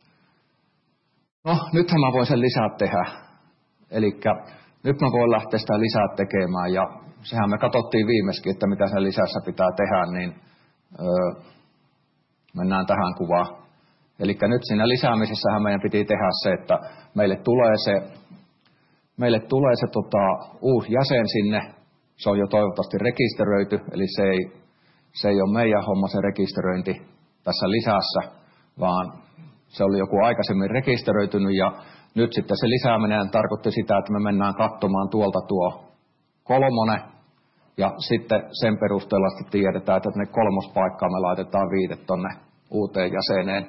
No, nythän mä voin sen lisää tehdä. Elikkä nyt mä voin lähteä sitä lisää tekemään, ja sehän me katsottiin viimeiskin, että mitä sen lisässä pitää tehdä, niin öö, mennään tähän kuvaan. Eli nyt siinä lisäämisessähän meidän piti tehdä se, että meille tulee se, meille tulee se tota, uusi jäsen sinne, se on jo toivottavasti rekisteröity, eli se ei, se ei ole meidän homma se rekisteröinti tässä lisässä, vaan se oli joku aikaisemmin rekisteröitynyt, ja nyt sitten se lisääminen tarkoitti sitä, että me mennään katsomaan tuolta tuo kolmonen, ja sitten sen perusteella sitten tiedetään, että ne kolmospaikkaa me laitetaan viite tonne uuteen jäseneen.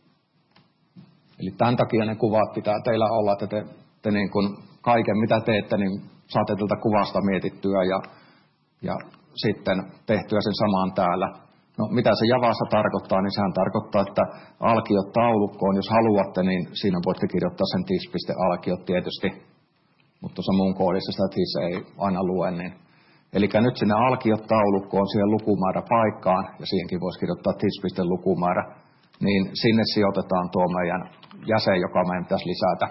Eli tämän takia ne kuvat pitää teillä olla, että te, te niin kuin kaiken mitä teette, niin saatte tältä kuvasta mietittyä ja, ja sitten tehtyä sen samaan täällä. No mitä se Javassa tarkoittaa, niin sehän tarkoittaa, että alkiot taulukkoon, jos haluatte, niin siinä voitte kirjoittaa sen tis.alkiot tietysti. Mutta tuossa mun koodissa sitä tis ei aina lue. Niin. Eli nyt sinne alkiot taulukkoon, siihen lukumäärä paikkaan, ja siihenkin voisi kirjoittaa tis.lukumäärä, niin sinne sijoitetaan tuo meidän jäsen, joka meidän pitäisi lisätä.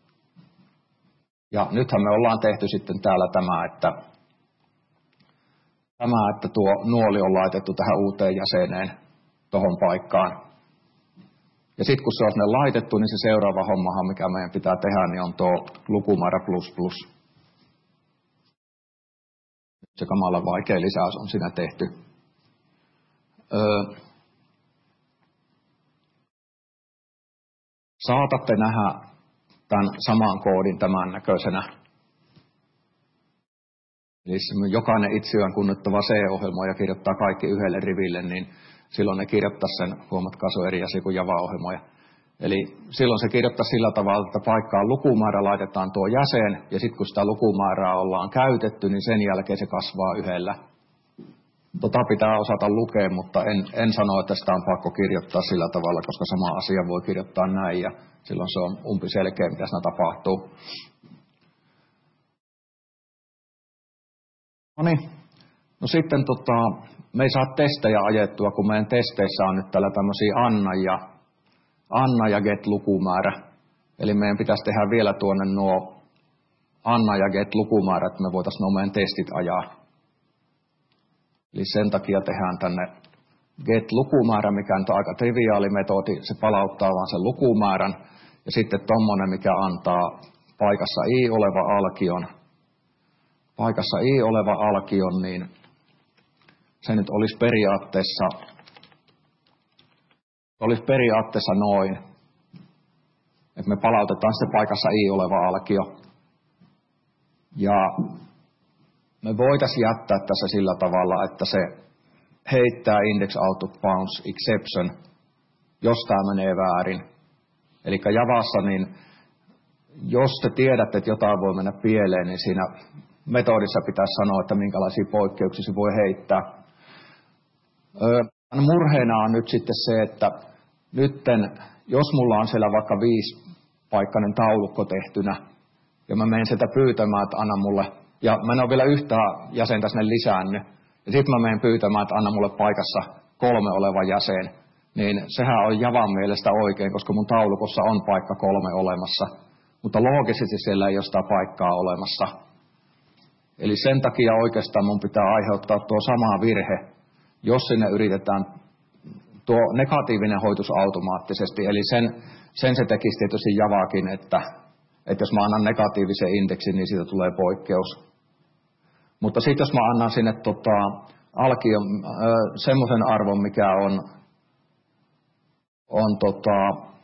Ja nythän me ollaan tehty sitten täällä tämä, että Tämä, että tuo nuoli on laitettu tähän uuteen jäseneen tuohon paikkaan. Ja sitten kun se on sinne laitettu, niin se seuraava hommahan, mikä meidän pitää tehdä, niin on tuo lukumäärä plus plus. Se kamala vaikea lisäys on siinä tehty. Öö, saatatte nähdä tämän saman koodin tämän näköisenä. Eli jokainen itseään kunnittava C-ohjelma ja kirjoittaa kaikki yhdelle riville, niin silloin ne kirjoittaa sen, huomatkaa se on eri asia kuin Java-ohjelmoja. Eli silloin se kirjoittaa sillä tavalla, että paikkaan lukumäärä laitetaan tuo jäsen, ja sitten kun sitä lukumäärää ollaan käytetty, niin sen jälkeen se kasvaa yhdellä. Tota pitää osata lukea, mutta en, en sano, että sitä on pakko kirjoittaa sillä tavalla, koska sama asia voi kirjoittaa näin, ja silloin se on umpi selkeä, mitä siinä tapahtuu. No niin, no sitten tota, me ei saa testejä ajettua, kun meidän testeissä on nyt täällä tämmöisiä Anna ja, Anna ja get-lukumäärä. Eli meidän pitäisi tehdä vielä tuonne nuo Anna ja get-lukumäärät, että me voitaisiin nuo meidän testit ajaa. Eli sen takia tehdään tänne get-lukumäärä, mikä on aika triviaali metodi. Se palauttaa vaan sen lukumäärän. Ja sitten tommonen, mikä antaa paikassa i oleva alkion. Paikassa i oleva alkion, niin se nyt olisi periaatteessa, olisi periaatteessa noin, että me palautetaan se paikassa i oleva alkio. Ja me voitaisiin jättää tässä sillä tavalla, että se heittää index out of bounds exception, jos tämä menee väärin. Eli Javassa, niin jos te tiedätte, että jotain voi mennä pieleen, niin siinä metodissa pitäisi sanoa, että minkälaisia poikkeuksia se voi heittää. Öö, murheena on nyt sitten se, että nytten jos mulla on siellä vaikka viisipaikkainen taulukko tehtynä, ja mä menen sieltä pyytämään, että anna mulle, ja mä en ole vielä yhtään jäsentä sinne lisännyt, ja sitten mä menen pyytämään, että anna mulle paikassa kolme oleva jäsen, niin sehän on Javan mielestä oikein, koska mun taulukossa on paikka kolme olemassa, mutta loogisesti siellä ei ole sitä paikkaa olemassa. Eli sen takia oikeastaan mun pitää aiheuttaa tuo sama virhe, jos sinne yritetään tuo negatiivinen hoitus automaattisesti. Eli sen, sen se tekisi tietysti Javakin, että, että jos mä annan negatiivisen indeksin, niin siitä tulee poikkeus. Mutta sitten jos mä annan sinne tota, alkion semmoisen arvon, mikä on, on tota,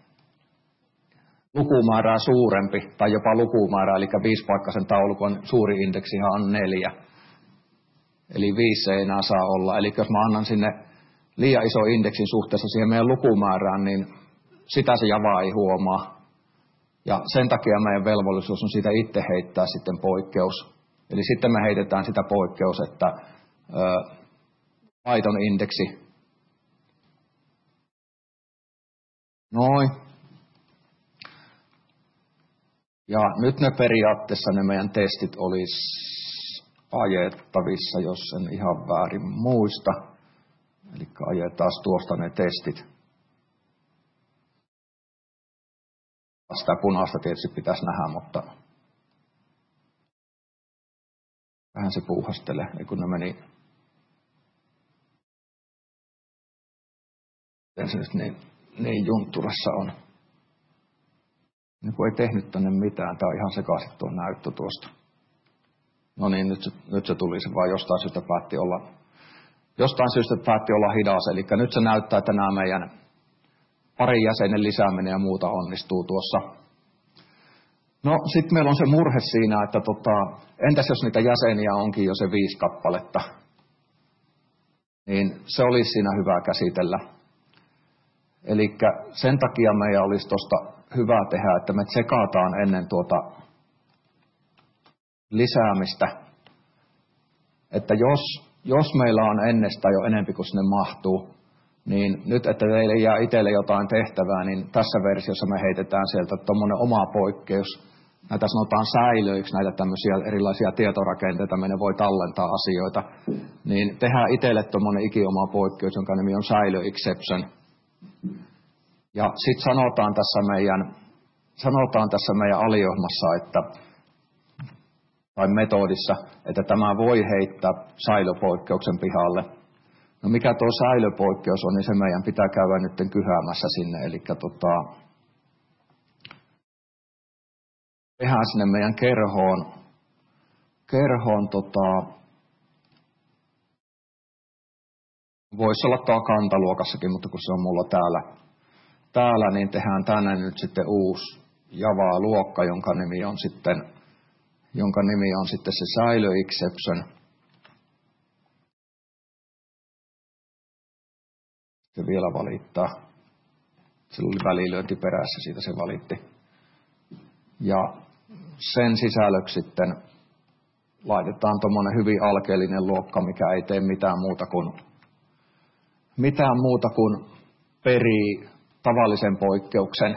lukumäärää suurempi, tai jopa lukumäärää, eli viisipaikkaisen taulukon suuri indeksihan on neljä. Eli viisi ei enää saa olla. Eli jos mä annan sinne liian iso indeksin suhteessa siihen meidän lukumäärään, niin sitä se Java ei huomaa. Ja sen takia meidän velvollisuus on siitä itse heittää sitten poikkeus. Eli sitten me heitetään sitä poikkeus, että laiton indeksi. Noin. Ja nyt ne periaatteessa ne meidän testit olisi ajettavissa, jos en ihan väärin muista. Eli ajetaan tuosta ne testit. Sitä punaista tietysti pitäisi nähdä, mutta vähän se puuhastelee, kun ne meni. Miten se nyt niin, niin juntturassa on. Niin kun ei tehnyt tänne mitään, tää on ihan sekaisin tuo näyttö tuosta. No niin, nyt se, nyt se tuli, se vaan jostain syystä päätti olla, jostain syystä päätti olla hidas. Eli nyt se näyttää, että nämä meidän parin jäsenen lisääminen ja muuta onnistuu tuossa. No sitten meillä on se murhe siinä, että tota, entäs jos niitä jäseniä onkin jo se viisi kappaletta, niin se olisi siinä hyvä käsitellä. Eli sen takia meidän olisi tuosta hyvä tehdä, että me tsekataan ennen tuota lisäämistä, että jos, jos meillä on ennestään jo enempi kuin sinne mahtuu, niin nyt, että teille jää itselle jotain tehtävää, niin tässä versiossa me heitetään sieltä tuommoinen oma poikkeus. Näitä sanotaan säilöiksi, näitä tämmöisiä erilaisia tietorakenteita, meidän voi tallentaa asioita. Niin tehdään itselle tuommoinen ikioma poikkeus, jonka nimi on säilö exception. Ja sitten sanotaan tässä meidän, sanotaan tässä meidän aliohmassa, että, tai metodissa, että tämä voi heittää säilöpoikkeuksen pihalle. No mikä tuo säilöpoikkeus on, niin se meidän pitää käydä nyt kyhäämässä sinne. Eli tota, tehdään sinne meidän kerhoon, kerhoon tota, voisi olla tuo kantaluokassakin, mutta kun se on mulla täällä, täällä niin tehdään tänne nyt sitten uusi Java-luokka, jonka nimi on sitten, jonka nimi on sitten se säilö exception. Se vielä valittaa. Sillä oli välilyönti perässä, siitä se valitti. Ja sen sisällöksi sitten laitetaan tuommoinen hyvin alkeellinen luokka, mikä ei tee mitään muuta kuin, mitään muuta kuin perii tavallisen poikkeuksen.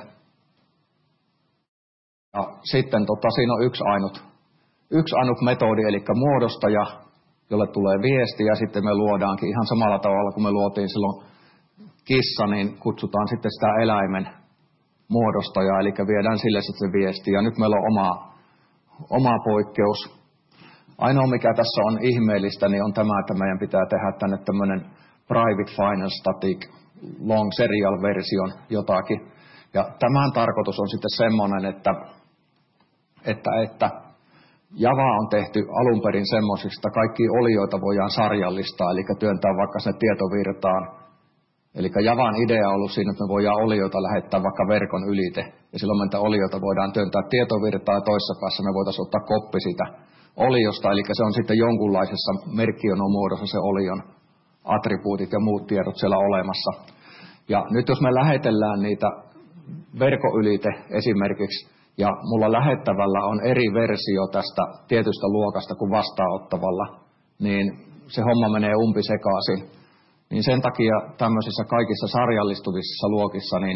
Ja sitten tota, siinä on yksi ainut, yksi ainut metodi, eli muodostaja, jolle tulee viesti, ja sitten me luodaankin ihan samalla tavalla kuin me luotiin silloin kissa, niin kutsutaan sitten sitä eläimen muodostajaa, eli viedään sille sitten se viesti, ja nyt meillä on oma, oma poikkeus. Ainoa mikä tässä on ihmeellistä, niin on tämä, että meidän pitää tehdä tänne tämmöinen private final static long serial version jotakin. Ja tämän tarkoitus on sitten semmoinen, että, että, että Java on tehty alun perin semmoisiksi, että kaikki olioita voidaan sarjallistaa, eli työntää vaikka sinne tietovirtaan. Eli Javan idea on ollut siinä, että me voidaan olioita lähettää vaikka verkon ylite. Ja silloin me niitä olioita voidaan työntää tietovirtaan ja toisessa päässä me voitaisiin ottaa koppi siitä oliosta. Eli se on sitten jonkunlaisessa merkkionomuodossa se olion attribuutit ja muut tiedot siellä olemassa. Ja nyt jos me lähetellään niitä verkoylite esimerkiksi, ja mulla lähettävällä on eri versio tästä tietystä luokasta kuin vastaanottavalla, niin se homma menee umpisekaisin. Niin sen takia tämmöisissä kaikissa sarjallistuvissa luokissa, niin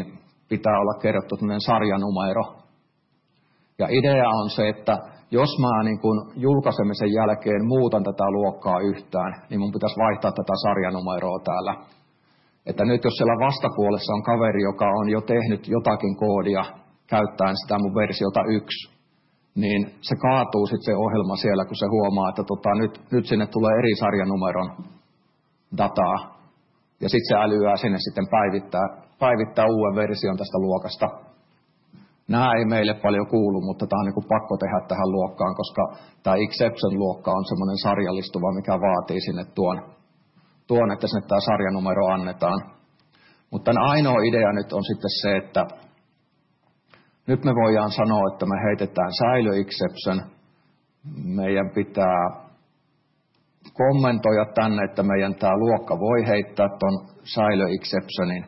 pitää olla kerrottu tämmöinen sarjanumero. Ja idea on se, että jos mä niin kun julkaisemisen jälkeen muutan tätä luokkaa yhtään, niin mun pitäisi vaihtaa tätä sarjanumeroa täällä. Että nyt jos siellä vastapuolessa on kaveri, joka on jo tehnyt jotakin koodia käyttäen sitä mun versiota yksi, niin se kaatuu sitten se ohjelma siellä, kun se huomaa, että tota, nyt, nyt sinne tulee eri sarjanumeron dataa. Ja sitten se älyää sinne sitten päivittää, päivittää uuden version tästä luokasta. Nämä ei meille paljon kuulu, mutta tämä on niin kuin pakko tehdä tähän luokkaan, koska tämä exception-luokka on semmoinen sarjallistuva, mikä vaatii sinne tuon, tuon että sinne tämä sarjanumero annetaan. Mutta tämän ainoa idea nyt on sitten se, että nyt me voidaan sanoa, että me heitetään säilö exception. Meidän pitää kommentoida tänne, että meidän tämä luokka voi heittää tuon säilö exceptionin.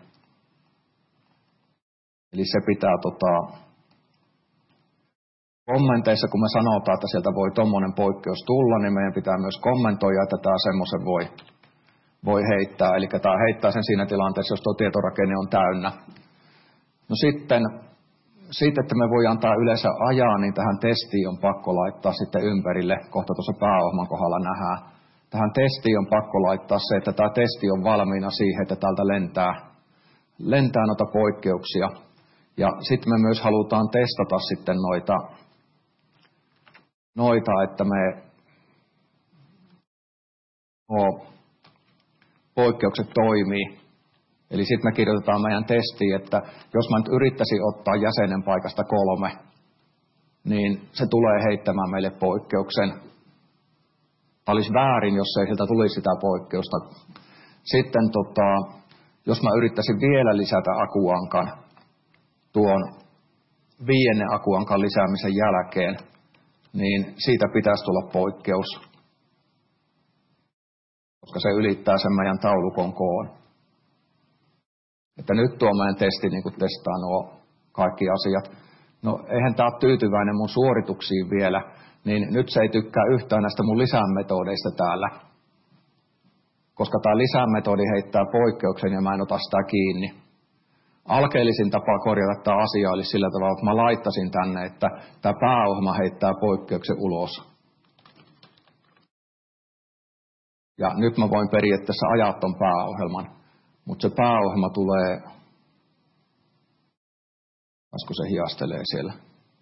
Eli se pitää tota, kommenteissa, kun me sanotaan, että sieltä voi tuommoinen poikkeus tulla, niin meidän pitää myös kommentoida, että tämä semmoisen voi, voi heittää. Eli tämä heittää sen siinä tilanteessa, jos tuo tietorakenne on täynnä. No sitten, siitä, että me voidaan antaa yleensä ajaa, niin tähän testiin on pakko laittaa sitten ympärille, kohta tuossa pääohjelman kohdalla nähdään. Tähän testiin on pakko laittaa se, että tämä testi on valmiina siihen, että täältä lentää, lentää noita poikkeuksia. Ja sitten me myös halutaan testata sitten noita, noita että me oh, poikkeukset toimii. Eli sitten me kirjoitetaan meidän testiin, että jos mä nyt yrittäisin ottaa jäsenen paikasta kolme, niin se tulee heittämään meille poikkeuksen. Tämä olisi väärin, jos ei sieltä tulisi sitä poikkeusta. Sitten tota, jos mä yrittäisin vielä lisätä akuankan tuon viidennen akuankan lisäämisen jälkeen, niin siitä pitäisi tulla poikkeus, koska se ylittää sen meidän taulukon koon. Että nyt tuo meidän testi niin kuin testaa nuo kaikki asiat. No eihän tämä ole tyytyväinen mun suorituksiin vielä, niin nyt se ei tykkää yhtään näistä mun lisämetodeista täällä. Koska tämä lisämetodi heittää poikkeuksen ja mä en ota sitä kiinni. Alkeellisin tapa korjata tämä asia olisi sillä tavalla, että mä laittaisin tänne, että tämä pääohjelma heittää poikkeuksen ulos. Ja nyt mä voin periaatteessa ajaa ton pääohjelman. Mutta se pääohjelma tulee, asko se hiastelee siellä.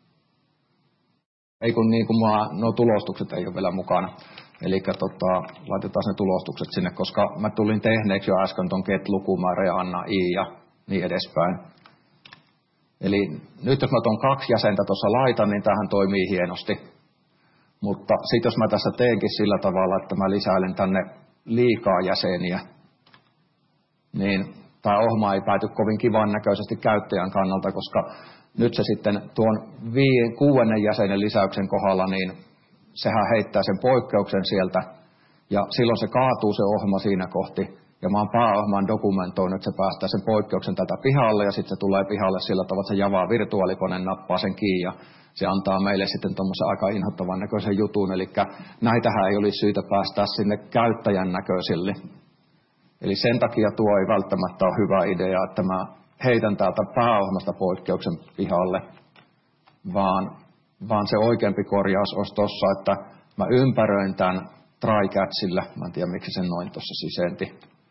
Ei kun niin kuin mä, no tulostukset ei ole vielä mukana. Eli tota, laitetaan ne tulostukset sinne, koska mä tulin tehneeksi jo äsken ton get lukumäärä ja anna i ja niin edespäin. Eli nyt jos mä ton kaksi jäsentä tuossa laitan, niin tämähän toimii hienosti. Mutta sitten jos mä tässä teenkin sillä tavalla, että mä lisäilen tänne liikaa jäseniä, niin tämä ohjelma ei pääty kovin kivan näköisesti käyttäjän kannalta, koska nyt se sitten tuon viien, kuudennen jäsenen lisäyksen kohdalla, niin sehän heittää sen poikkeuksen sieltä, ja silloin se kaatuu se ohjelma siinä kohti, ja mä oon pääohjelman dokumentoinut, että se päästää sen poikkeuksen tätä pihalle, ja sitten se tulee pihalle sillä tavalla, että se Java virtuaalikone nappaa sen kiinni, ja se antaa meille sitten tuommoisen aika inhottavan näköisen jutun, eli näitähän ei olisi syytä päästää sinne käyttäjän näköisille. Eli sen takia tuo ei välttämättä ole hyvä idea, että mä heitän täältä pääohjelmasta poikkeuksen pihalle, vaan, vaan se oikeampi korjaus olisi tuossa, että mä ympäröin tämän try-catchillä, mä en tiedä miksi sen noin tuossa sisenti.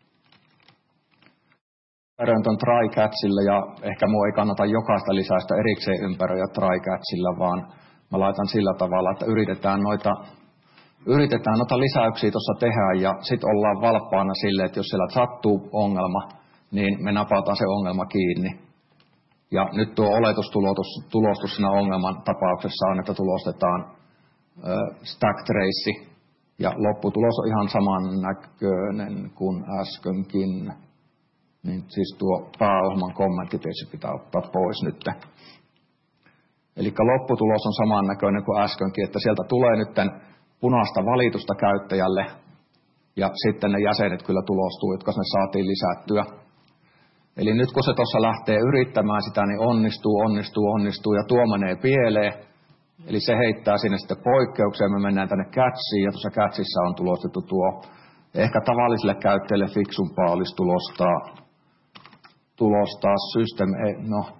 Ympäröin tuon try-catchillä ja ehkä mua ei kannata jokaista lisäystä erikseen ympäröidä try-catchillä, vaan mä laitan sillä tavalla, että yritetään noita Yritetään noita lisäyksiä tuossa tehdä ja sitten ollaan valppaana sille, että jos siellä sattuu ongelma, niin me napataan se ongelma kiinni. Ja nyt tuo oletustulostus siinä ongelman tapauksessa on, että tulostetaan äh, stack trace ja lopputulos on ihan samannäköinen kuin äskenkin. Niin siis tuo pääohjelman kommentti tietysti pitää ottaa pois nyt. Eli lopputulos on samannäköinen kuin äskenkin, että sieltä tulee nyt punaista valitusta käyttäjälle, ja sitten ne jäsenet kyllä tulostuu, jotka sinne saatiin lisättyä. Eli nyt kun se tuossa lähtee yrittämään sitä, niin onnistuu, onnistuu, onnistuu, ja tuo menee pieleen. Eli se heittää sinne sitten poikkeuksia, me mennään tänne catchiin, ja tuossa catchissa on tulostettu tuo. Ehkä tavallisille käyttäjille fiksumpaa olisi tulostaa tulostaa system, no,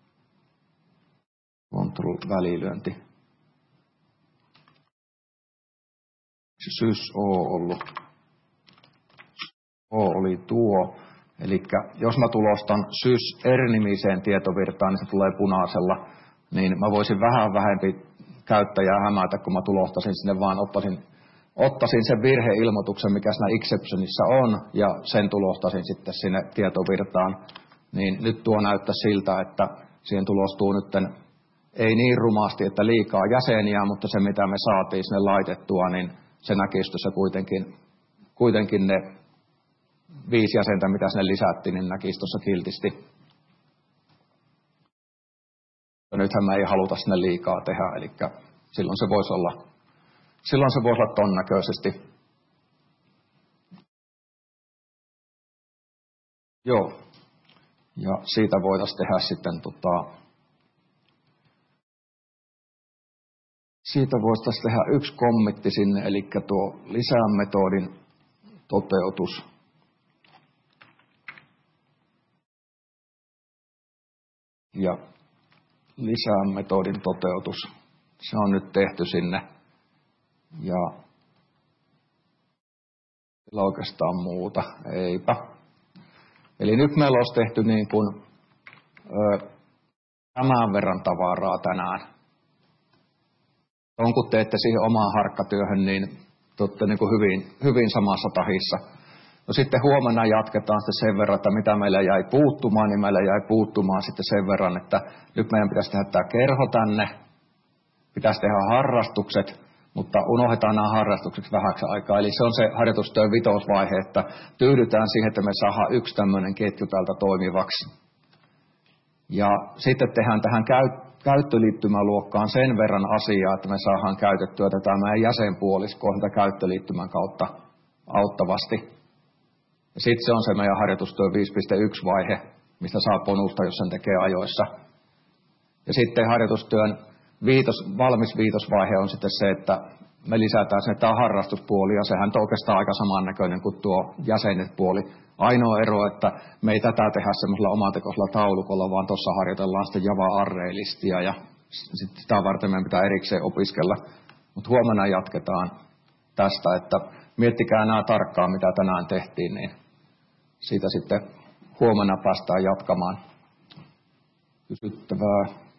control välilyönti. Se sys O ollut. O oli tuo. Eli jos mä tulostan sys R-nimiseen tietovirtaan, niin se tulee punaisella, niin mä voisin vähän vähempi käyttäjää hämätä, kun mä tulostasin sinne vaan ottaisin, ottaisin sen virheilmoituksen, mikä siinä exceptionissa on, ja sen tulostasin sitten sinne tietovirtaan. Niin nyt tuo näyttää siltä, että siihen tulostuu nytten ei niin rumasti, että liikaa jäseniä, mutta se mitä me saatiin sinne laitettua, niin se näkisi tuossa kuitenkin, kuitenkin ne viisi jäsentä, mitä sinne lisättiin, niin näkisi tuossa kiltisti. Ja nythän me ei haluta sinne liikaa tehdä, eli silloin se voisi olla, silloin se voisi olla ton näköisesti. Joo. Ja siitä voitaisiin tehdä sitten tota, siitä voitaisiin tehdä yksi kommitti sinne, eli tuo lisämetodin toteutus. Ja lisämetodin toteutus. Se on nyt tehty sinne. Ja sillä oikeastaan muuta. Eipä. Eli nyt meillä olisi tehty niin kuin, ö, tämän verran tavaraa tänään. On kun teette siihen omaan harkkatyöhön, niin te olette niin kuin hyvin, hyvin samassa tahissa. No sitten huomenna jatketaan sitten sen verran, että mitä meillä jäi puuttumaan, niin meillä jäi puuttumaan sitten sen verran, että nyt meidän pitäisi tehdä tämä kerho tänne, pitäisi tehdä harrastukset, mutta unohdetaan nämä harrastukset vähäksi aikaa. Eli se on se harjoitustyön vitosvaihe, että tyydytään siihen, että me saadaan yksi tämmöinen ketju täältä toimivaksi. Ja sitten tehdään tähän käy- käyttöliittymäluokkaan sen verran asiaa, että me saadaan käytettyä tätä meidän jäsenpuoliskoa tätä käyttöliittymän kautta auttavasti. Ja sitten se on se meidän harjoitustyö viisi piste yksi vaihe, mistä saa bonusta, jos sen tekee ajoissa. Ja sitten harjoitustyön viitos, valmis viitosvaihe on sitten se, että me lisätään sinne tämä harrastuspuoli, ja sehän on oikeastaan aika samannäköinen kuin tuo jäsenet puoli. Ainoa ero, että me ei tätä tehdä semmoisella omatekoisella taulukolla, vaan tuossa harjoitellaan sitten Java-array-listiä, ja sitten sitä varten meidän pitää erikseen opiskella. Mutta huomenna jatketaan tästä, että miettikää nämä tarkkaan, mitä tänään tehtiin, niin siitä sitten huomenna päästään jatkamaan. Kysyttävää.